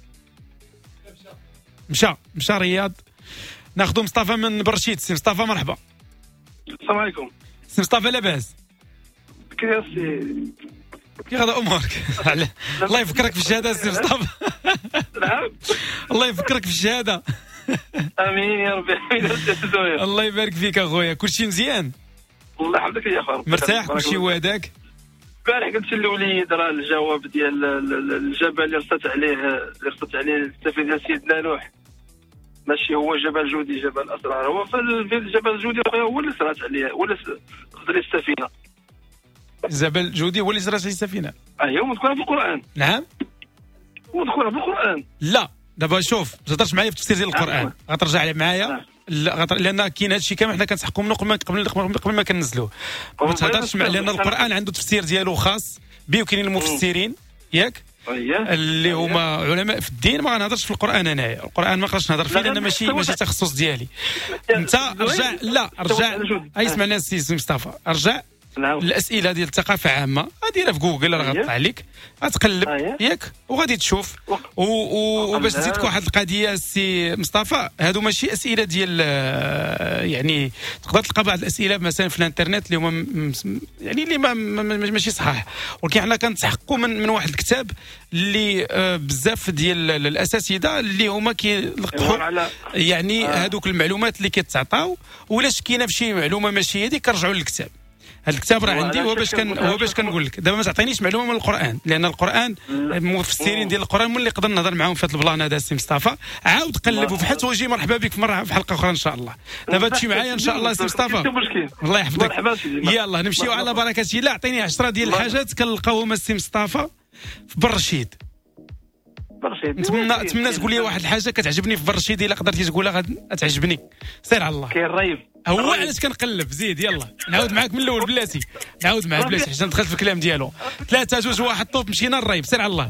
مشى مشى رياض. ناخذ مصطفى من برشيد. سي مصطفى مرحبا. السلام عليكم. سي مصطفى لاباس؟ كيف سي كيف غدا امورك؟ الله يفكرك في الشهاده سي مصطفى. نعم. الله يفكرك في الشهاده. امين يا ربي. الله يبارك فيك اخويا. كلشي مزيان؟ الله يحفظك يا اخويا. مرتاح كلشي وهداك؟ البارح قلت للوليد راه الجواب ديال الجبل اللي رصت عليه اللي رصت عليه السفينه سيدنا نوح ماشي هو جبل جودي، جبل اسرار. هو في جبل جودي هو اللي صرات عليه، هو اللي خذ السفينه. جبل جودي هو اللي صرات عليه السفينه؟ ايوا مذكوره في القران. نعم مذكوره في القران. لا دابا شوف، ما تهضرش معايا في تفسير ديال القران، غترجع معايا. لا غتر... لان كاين هادشي كامل حنا كنسحقوا منه قبل ما قبل, قبل ما كننزلوه. ما تهضرش مع... لان القران عنده تفسير ديالو خاص به، وكاينين المفسرين ياك اللي هما علماء في الدين. ما غنهضرش في القران انايا، القران ما نقدرش نهضر فيه لان ماشي ماشي تخصص ديالي. انت رجع، لا رجع، اسمع الناس سي مصطفى، رجع الاسئله ديال الثقافه عامه ديرها في جوجل، راه غطلع لك، غتقلب ياك وغادي تشوف. وباش نزيدك واحد القضيه السي مصطفى، هادو ماشي اسئله ديال يعني تقدر تلقى بعض الاسئله مثلا في الانترنت اللي هما يعني اللي ما ماشي صحاح، ولكن حنا كنتحققوا من من واحد الكتاب اللي بزاف ديال الاساتذه اللي هما كيلقحوا يعني هادوك المعلومات اللي كيتعطاو، ولاش كاينه فشي معلومه ماشي هي ديك كنرجعوا للكتاب. هاد الكتاب راه عندي، هو باش كان هو باش كنقول لك دابا ما تعطينيش معلومه من القران، لان القران المفسرين ديال القران من اللي نقدر نهضر معاهم في هذا البلان هذا السي مصطفى. عاود قلب وفحص وجي مرحبا بك في مره في حلقه اخرى ان شاء الله. دابا تمشي معايا ان شاء الله سي مصطفى. الله يحفظك. يلا نمشيو على بركه الله. اعطيني عشرة ديال الحاجات كنلقاوهم السي مصطفى في برشيد. برشيد نتمنى نتمنى تقول لي واحد الحاجه كتعجبني في برشيد، الا قدرتي تقولها غتعجبني. سير على الله. كاين الريف هو علاش كنقلب. زيد يلا نعاود معاك من الاول بلاتي، نعاود معاك بلاتي حيت دخلت في الكلام ديالو. ثلاثة جوج واحد طوب مشينا الريف. سير على الله.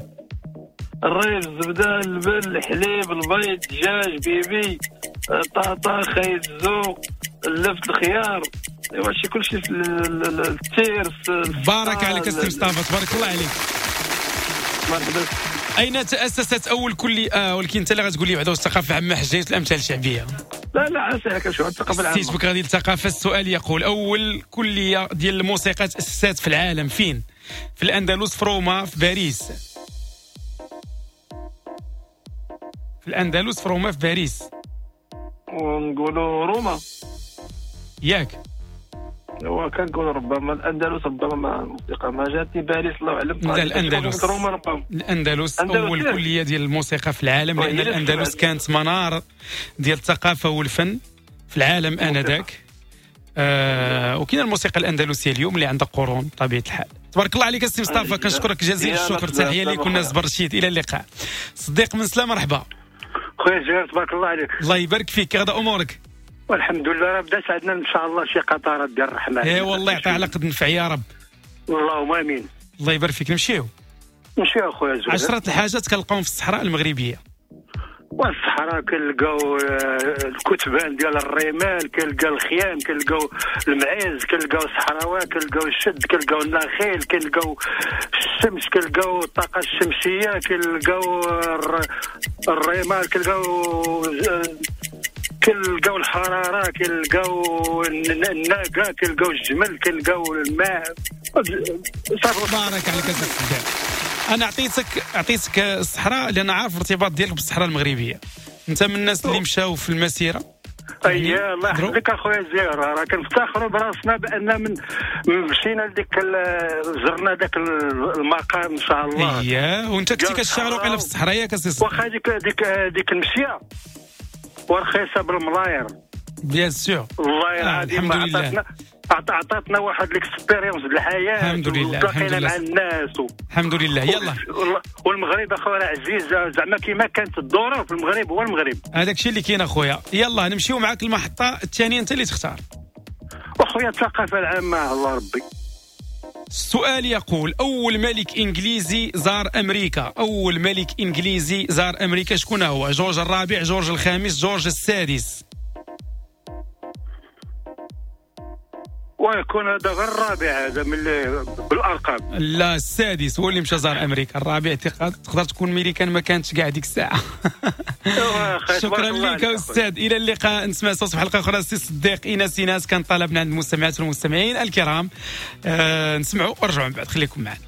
الريف الزبده، اللبن، الحليب، البيض، الدجاج، بيبي، طاطا، خيط، الزوق، اللفت، الخيار، ايوا شي كلشي في التيرس. بارك عليك السي مصطفى، تبارك الله عليك. مرحبا. اين تاسست اول كليه؟ آه ولكن انت اللي غتقول لي بعدا الثقافه العامه حجايه الامثال الشعبيه. لا لا عساها كنشوف الثقافه العامه. سيت بك هذه الثقافه. السؤال يقول اول كليه ديال الموسيقى تاسست في العالم فين؟ في الاندلس، في روما، في باريس؟ في الاندلس، في روما، في باريس؟ ونقولوا روما ياك. هو كنقول ربما الاندلس، ربما الموسيقى ما جاتني باريس الله اعلم. لا الاندلس. الاندلس اول كليه ديال الموسيقى في العالم، لان الاندلس كانت منار ديال الثقافه والفن في العالم انذاك. آه وكاين الموسيقى الاندلسيه اليوم اللي عندها قرون بطبيعه الحال. تبارك الله عليك السي مصطفى، كنشكرك جزيل الشكر، تحيه ليك والناس برشيد، الى اللقاء. صديق من سلام، مرحبا خويا جلال، تبارك الله عليك. الله يبارك فيك، غدا امورك؟ والحمد لله، راه بدات عندنا ان شاء الله شي قطرات ديال الرحمه. اي والله يعطيها على قد نفع يا رب. اللهم امين. الله يبارك فيك. نمشيو نمشيو اخويا جلال. عشرة الحاجات كنلقاوهم في الصحراء المغربيه. والصحراء كنلقاو الكتبان ديال الرمال، كنلقاو الخيام، كنلقاو المعيز، كنلقاو الصحراوات، كنلقاو الشد، كنلقاو النخيل، كنلقاو الشمس، كنلقاو الطاقه الشمسيه، كنلقاو الرمال، كنلقاو كنلقاو الحراره، كنلقاو الناقه، كنلقاو الجمل، كنلقاو الماء. بارك عليك الصديق. انا عطيتك عطيتك الصحراء لان عارف الارتباط ديالك بالصحراء المغربيه. انت من الناس اللي مشاو في المسيره. اييه الله يحفظك اخويا زيار، راه كنفتخروا براسنا بان من مشينا لديك زرنا ذاك المقام ان شاء الله. اييه وانت كنتي كتشتغل وقيله في الصحراء ياك اسيس؟ واخا ديك ديك ديك المشيه ورخيصه بالملاير. بيان سور. والله العظيم الحمد لله عطاتنا واحد ليكسبيريونس د الحياه. الحمد لله الحمد لله مع الناس و... الحمد لله. يلا والمغرب اخويا راه عزيز، زعما كيما كانت الدوره في المغرب هو المغرب. هذاك الشيء اللي كاين اخويا. يلا نمشيو معاك المحطه الثانيه، انت اللي تختار. اخويا الثقافه العامه الله ربي. السؤال يقول اول ملك انجليزي زار امريكا. اول ملك انجليزي زار امريكا شكون هو؟ جورج الرابع، جورج الخامس، جورج السادس؟ ويكون هذا غير الرابع، هذا من بالارقام. لا السادس هو اللي مشى زار امريكا، الرابع تقدر تكون ميريكان ما كانتش كاع ديك الساعه. شكرا لك استاذ، الى اللقاء. نسمع صوت في حلقه اخرى. السي صديق ايناس ايناس كان طلبنا عند المستمعات والمستمعين الكرام. آه نسمعوا ونرجعوا من بعد، خليكم معنا.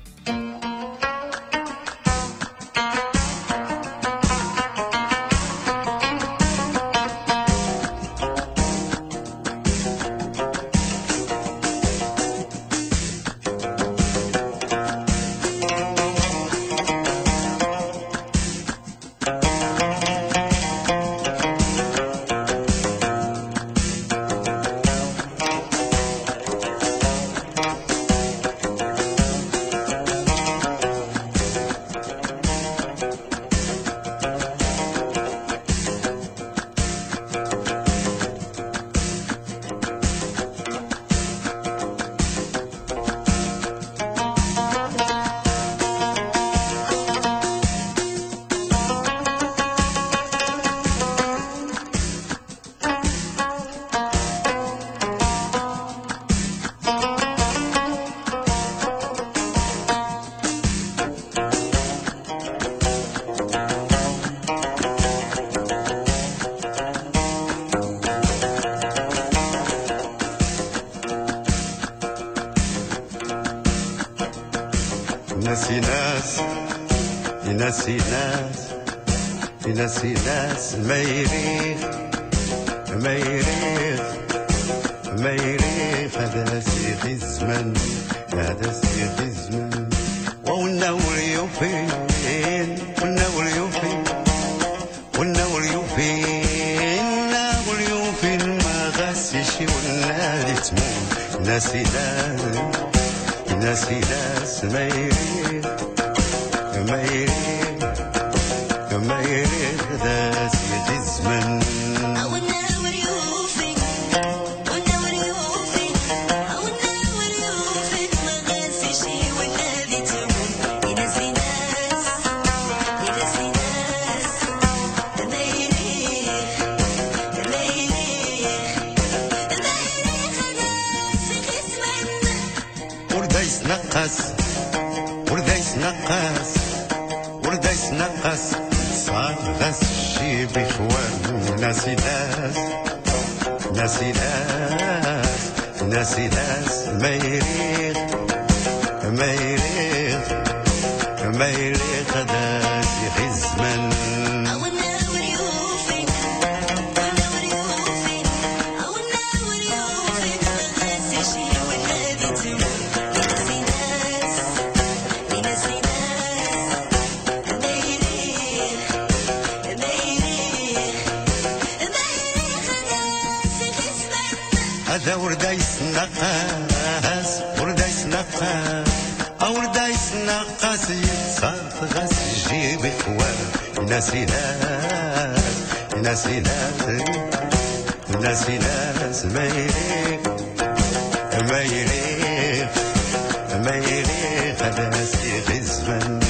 ناسي ناس يناسي ناس يناسي ناس ما يريخ ما يريخ ما يريخ هذا سيخي الزمن هذا سيخي الزمن والنور يوفين والنور يوفين والنور يوفين النور يوفين ما غاسيشي ولا يتمون ناسي ناس ناسي ناس ما يريد ما يريد ما يريد ذا سيد الزمن والنور يوفي والنور يوفي والنور يوفي ما غاسي شي ولا ذي تمون ينسي ناس ينسي ناس ما يريد ما يريد ما يريد ناس في الزمن ورديس نقص ورديس نقص ورديس نقص صار غس شي بإخوان ناسي ناس ناسي ناس ناسي ناس ما يريد ما يريد ما يريد هذا سيخي الزمن هذا ورديس نقاس وردا يسنقاس وردا يسنقاس يتصرف غاس جيب خوان ناسي ناس ناسي ناس ناسي ناس ما يريق ما يريق ما يريق ناسي غزمن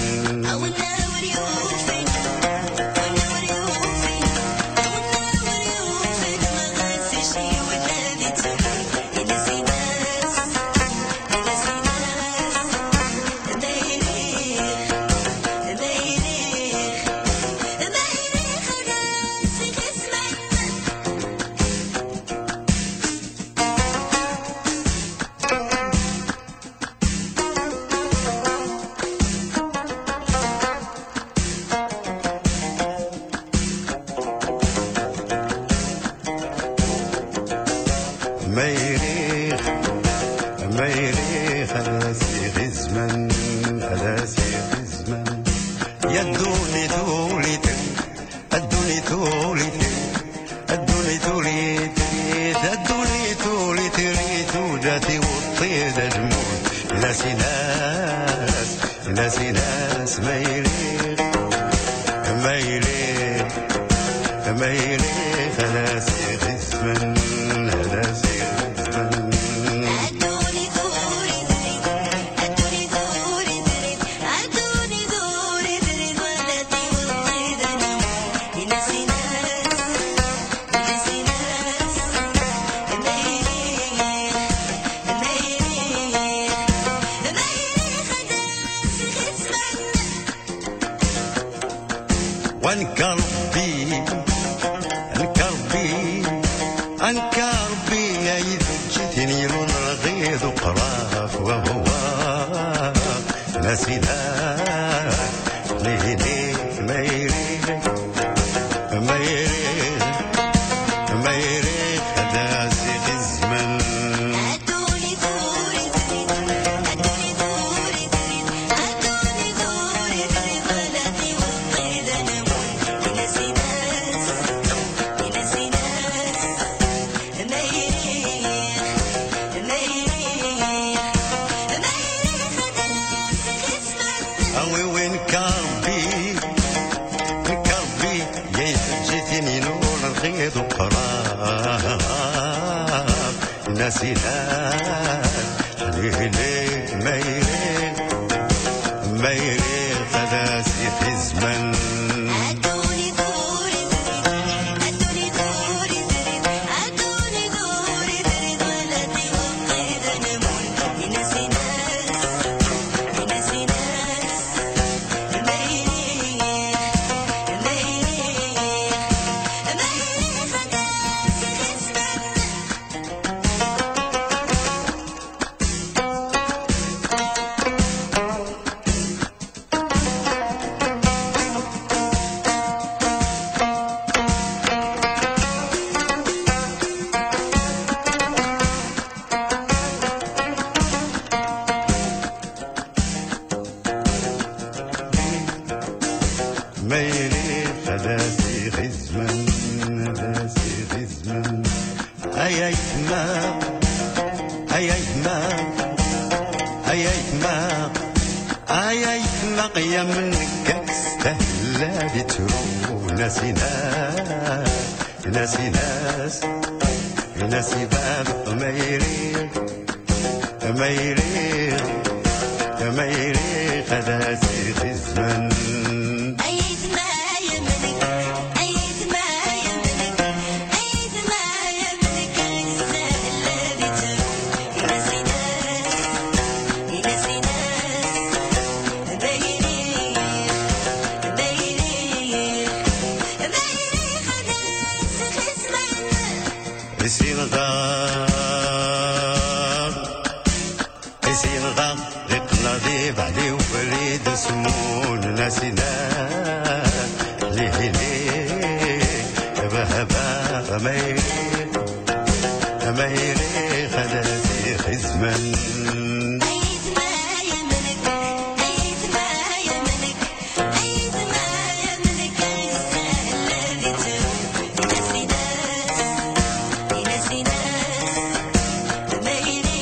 Made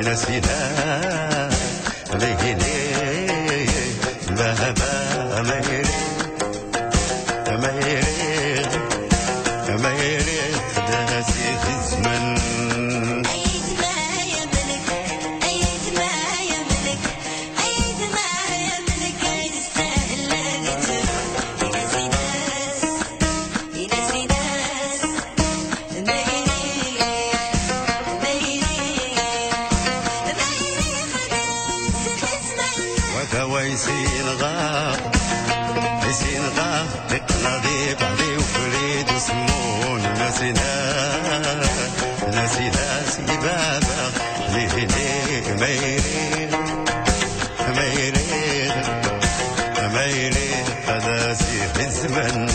نسينا ليلي ما ما ما يريد ما يريد ما يريد ناسي في الزمن ويسين غاب يسين غاب نقضي بعدي وفريد وسمون ناسينا ناسينا سي بابا ليه ليه ما يريد ما يريد ما يريد هذا سي الزمن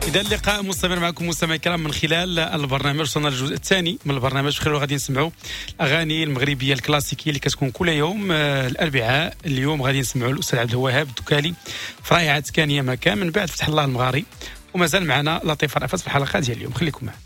إذا اللقاء مستمر معكم مستمعي الكرام من خلال البرنامج. وصلنا للجزء الثاني من البرنامج. خير غادي نسمعوا الاغاني المغربيه الكلاسيكيه اللي كتكون كل يوم الاربعاء. اليوم غادي نسمعوا الاستاذ عبد الوهاب الدكالي في رائعه كان يا مكان، من بعد فتح الله المغاري، ومازال معنا لطيف رأفت في الحلقه ديال اليوم. خليكم معنا.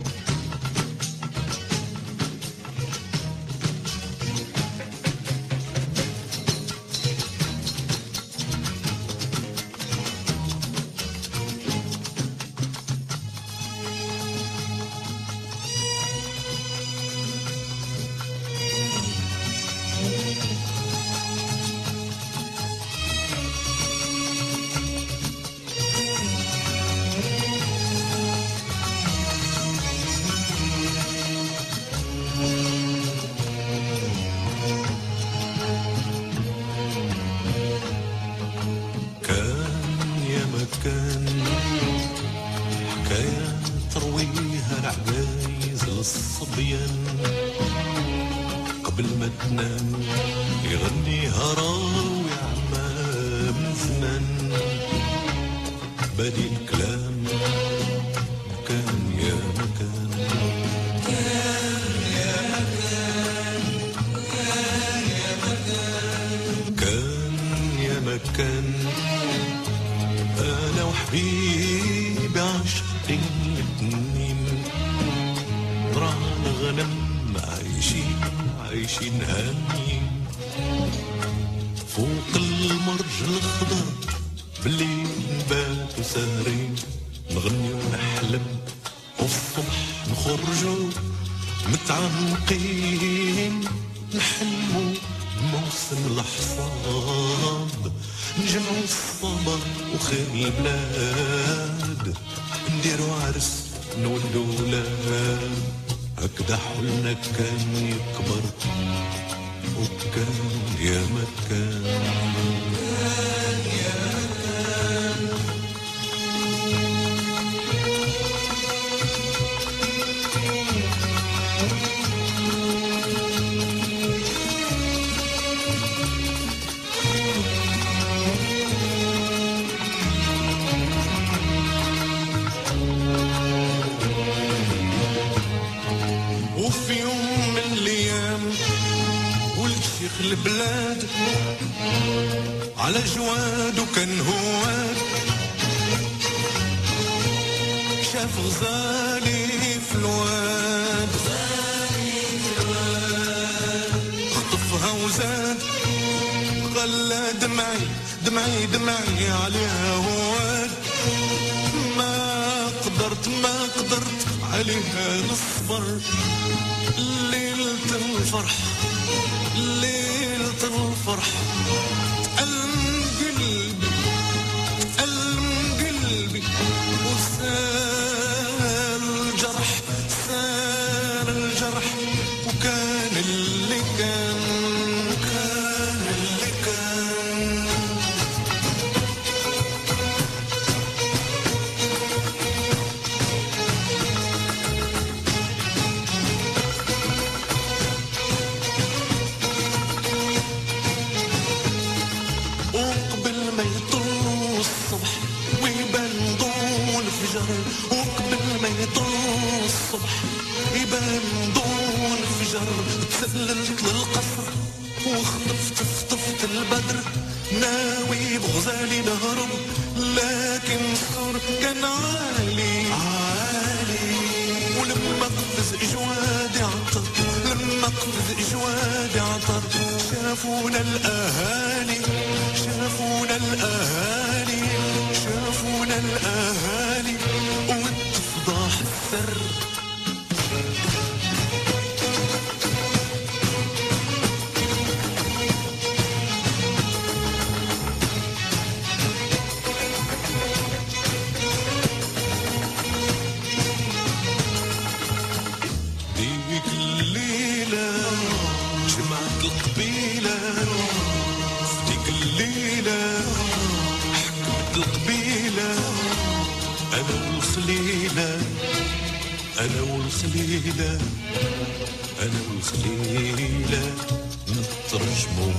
قبل ما تنام يغنيها راوي عما من زمان، بادي الكلام كان يا مكان، كان يا مكان، كان يا مكان، كان يا مكان، أنا وحبيبي عاشقين الاتنين، رانا غنم عايشين عايشين هانيين فوق المرج الخضر، بالليل نباتو سهرين نغني ونحلم، والصبح نخرجو متعمقين نحلمو بموسم الحصاد، نجمعو الصبر وخير البلاد، نديرو عرس نولدو ولاد، هكذا حلنا كان يكبر وكان يا مكان، كان يا مكان. وفي يوم من الايام ولد شيخ البلاد على جواد وكان هواد، شاف غزالي في الواد خطفها وزاد، غلا دمعي دمعي دمعي عليها هواد، ما قدرت ما قدرت عليها نصبر، ليلة الفرح ليلة الفرح ألم قلبي ألم قلبي، وسال الجرح سال الجرح، وكان اللي كان كان اللي كان. وقبل ما يطل الصبح ويبان ضوء الفجر، وقبل ما يطل الصبح يبان ضوء الفجر، تسللت للقصر وخطفت خطفت البدر، ناوي بغزالي نهرب لكن السور كان عالي عالي، ولما قفز جوادي عطر لما قفز جوادي عطر، شافونا الأهالي شافونا الأهالي شافونا الأهالي، واتفضاح السر ديك الليلة جمعت القبيلة، ديك الليلة حكمت القبيلة، أنا والخليلة أنا والخليلة أنا والخليلة نترجموا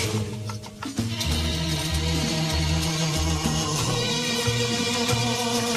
بالحجر.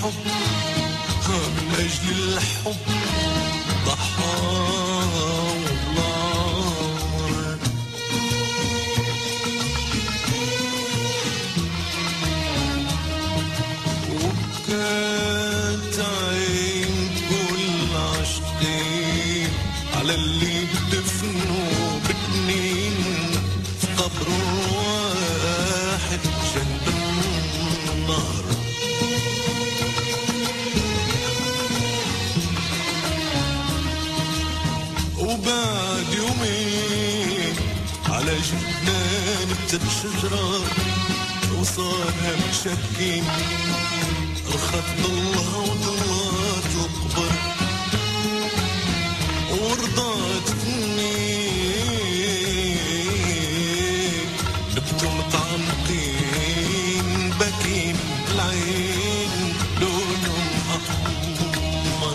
الحب من أجل الحب ضحى والله وبكات عين كل عاشقين على اللي بدفنوا بتنين في قبر واحد جنب النهر وبعد يومين على جنان بتت شجرة وصارها متشكين رخت ضلها وضلات القبر ورضات اثنين نبتوا متعمقين باكين العين لونهم أحمر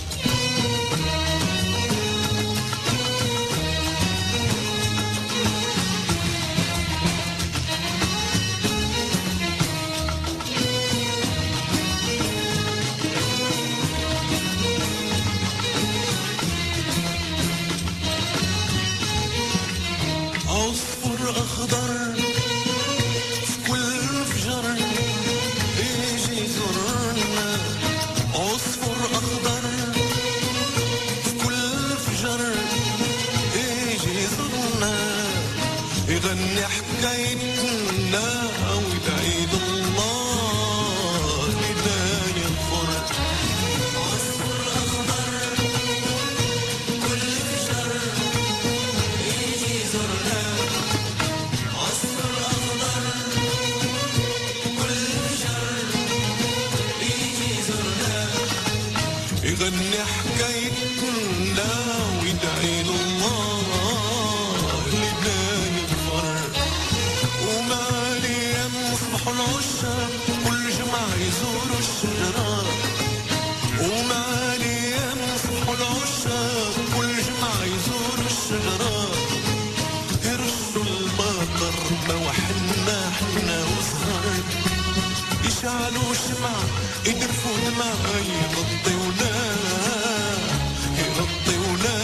عصفور أخضر في كل فجر يجي يزورنا عصفور أخضر في كل فجر يجي يزورنا يغني حكايتنا ويدعي الله لداني الفر عصفور أخضر كل فجر يجي يزورنا يغني حكايتنا ويدعي الله لداني الفر ومالي يصبحوا العشاق كل جمعة يزوروا الشجرة ومالي يصبحوا العشاق كل جمعة يزوروا الشجرة يرشوا المطر ما وحنا حنا وصغار يشعلوا شمع يدفوا دماء يغطيونا يغطيونا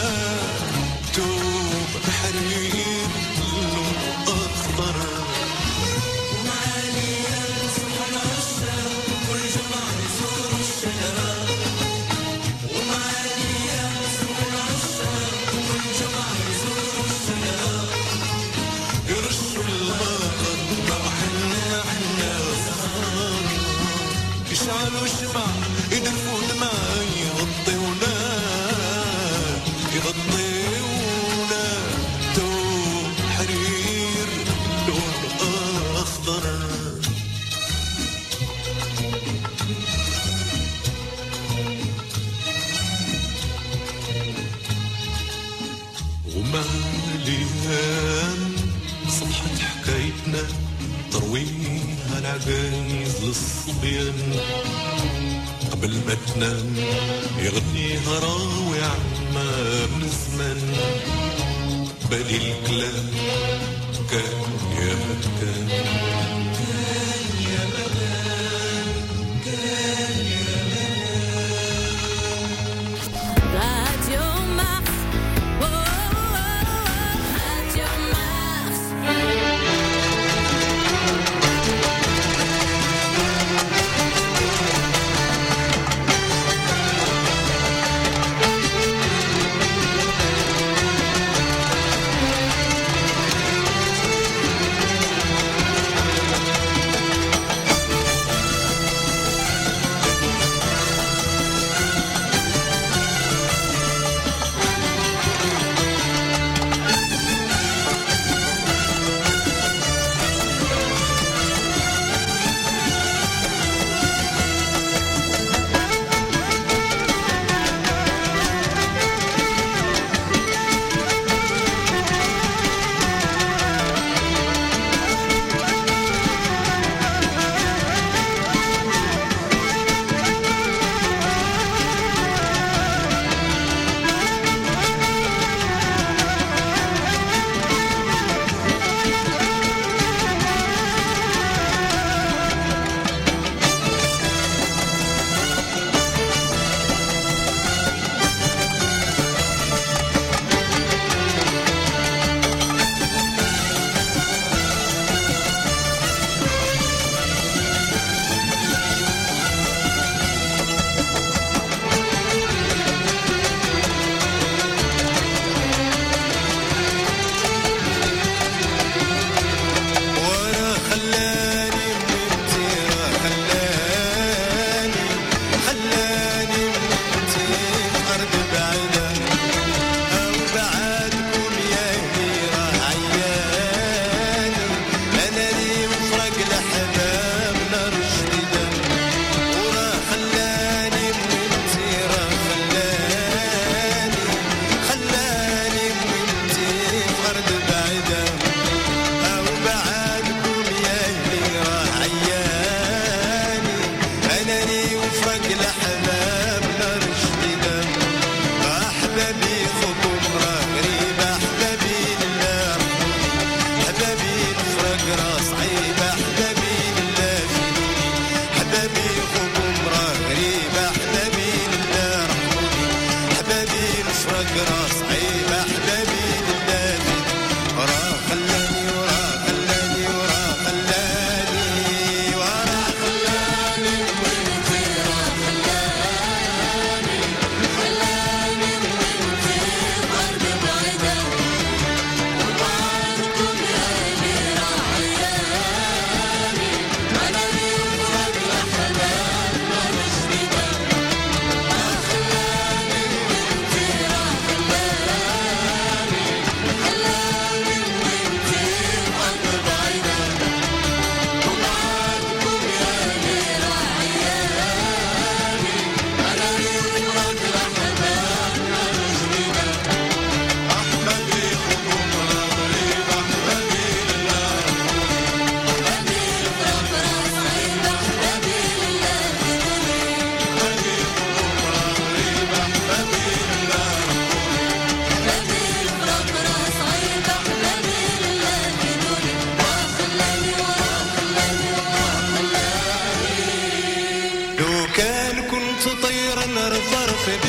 توب حرير لون أخضر ومعالي يصبح العشاق كل جمعة يزوروا الشجرة ومعالي يصبح العشاق كل جمعة يزوروا الشجرة يرشوا المطر ما وحنا حنا وصغار يشعلوا شمع يدفوا دماء يغطيونا يغطيونا توب حرير لون أخضر ومع الأيام صبحت حكايتنا ترويها العجايز للصبيان قبل ما تنام يغنيها راوي عما من زمان بالي الكلام كان يا مكان كان يا مكان كان يا Radio Mars. Oh, oh, oh, Radio Mars.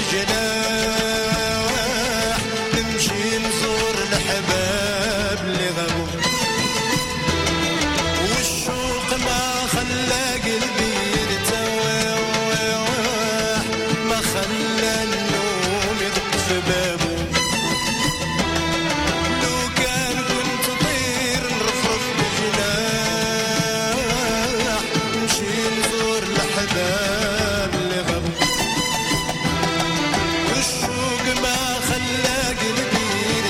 بجناح نمشي نزور الحباب اللي غابوا والشوق ما خلى قلبي يرتاح ما خلى النوم يدق في بابه لو كان كنت طير نرفرف بجناح نمشي نزور الأحباب اللي غابوا والشوق ما خلى قلبي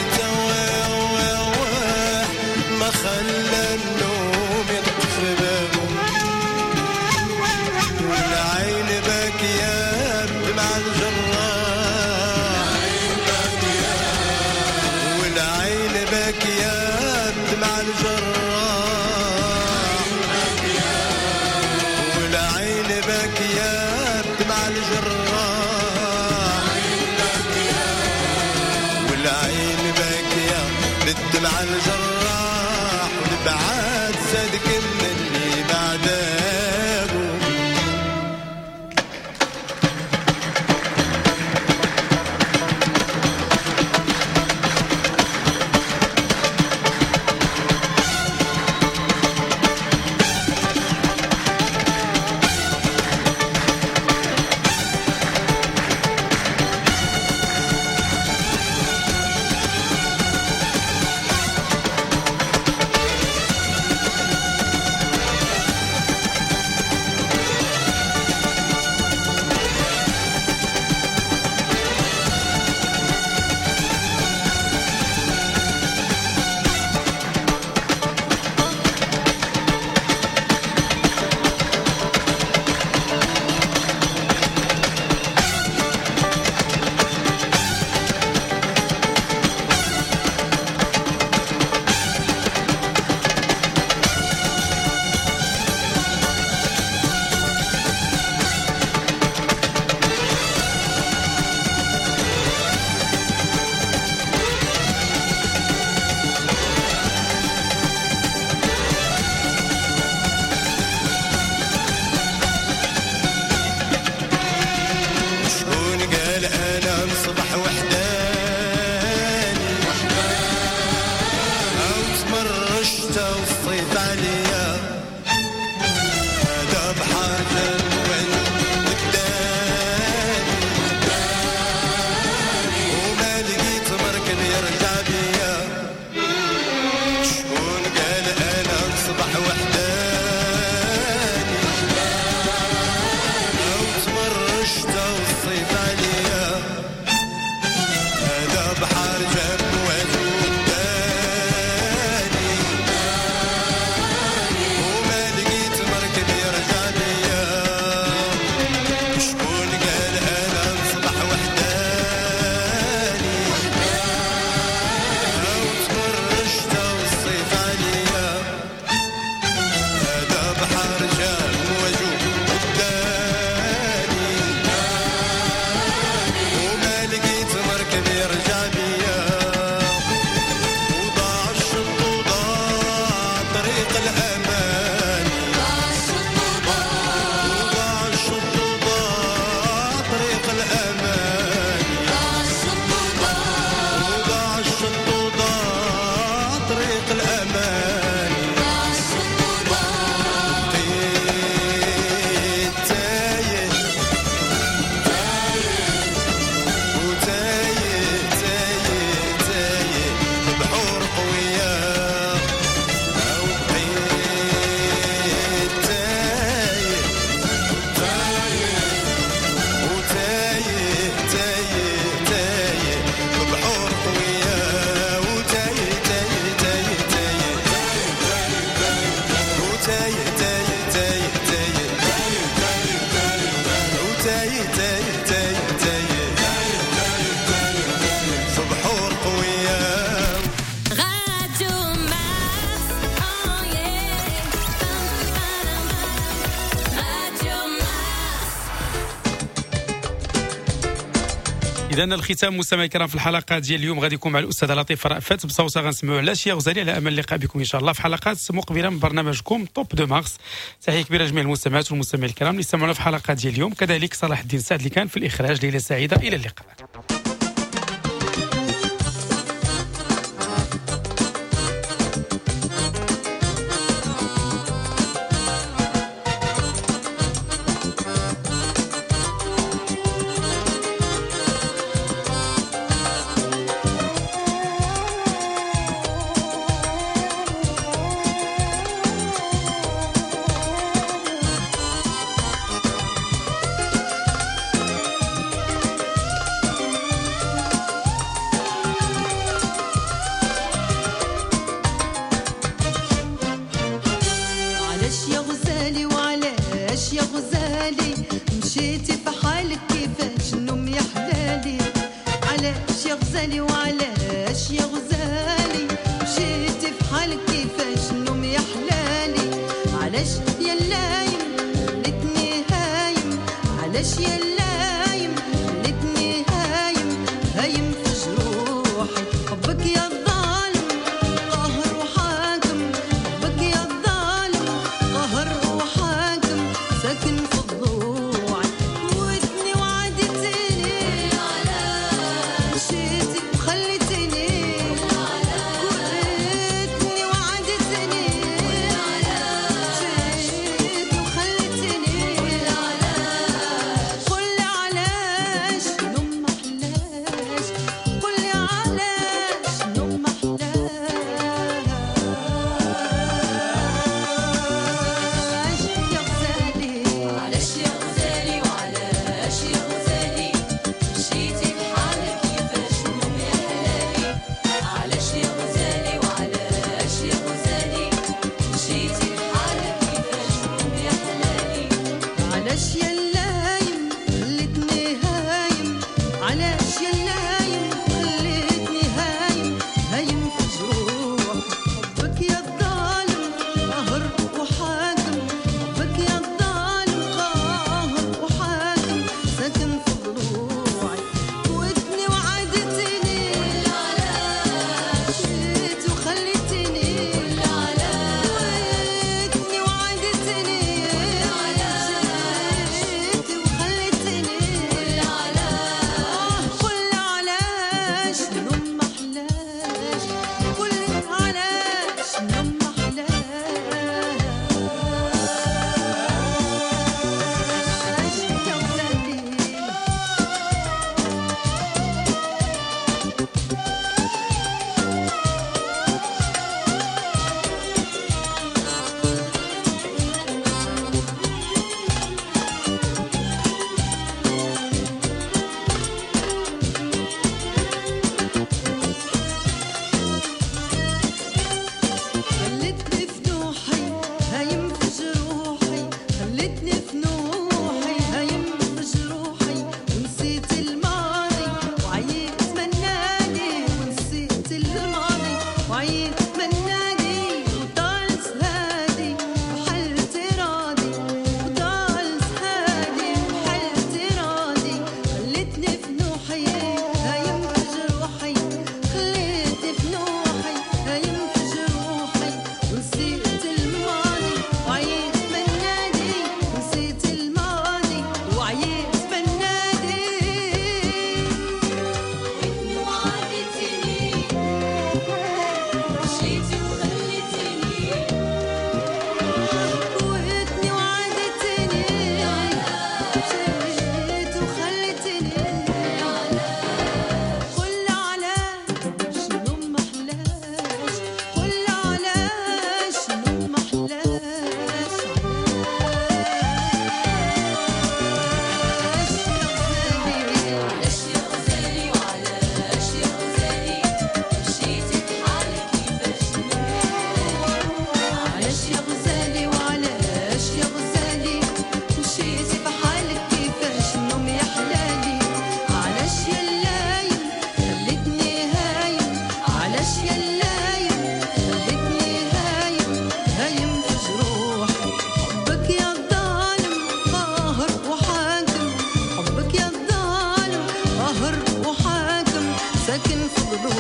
يرتاح ما خلى النوم يدق في بابه والعين باكية بدمع الجراح والعين باكية بدمع الجراح والعين باكية بدمع الجراح والعين باكية بالدمع الجراح والبعاد زاد كل اللي بعدابه شكون قال انا نصبح وحداني او تمرشت وصيت عليا هذا بحاجة وين قدامي وما لقيت مركن يرجع بيا شكون قال انا نصبح وحداني او تمرشت وصيت عليا هذا بحر جاب وجود تاني إذا الختام مستمعي الكرام في الحلقة ديال اليوم غادي يكون مع الأستاذة لطيفة رأفت بصوصة غنسمعوا على شي غزالي على أمل اللقاء بكم إن شاء الله في حلقات مقبلة من برنامجكم توب دو مارس. تحية كبيرة جميع المستمعات والمستمعين الكرام اللي استمعونا في حلقة ديال اليوم، كذلك صلاح الدين سعد اللي كان في الإخراج. ليلة سعيدة، إلى اللقاء. لكن فضلوا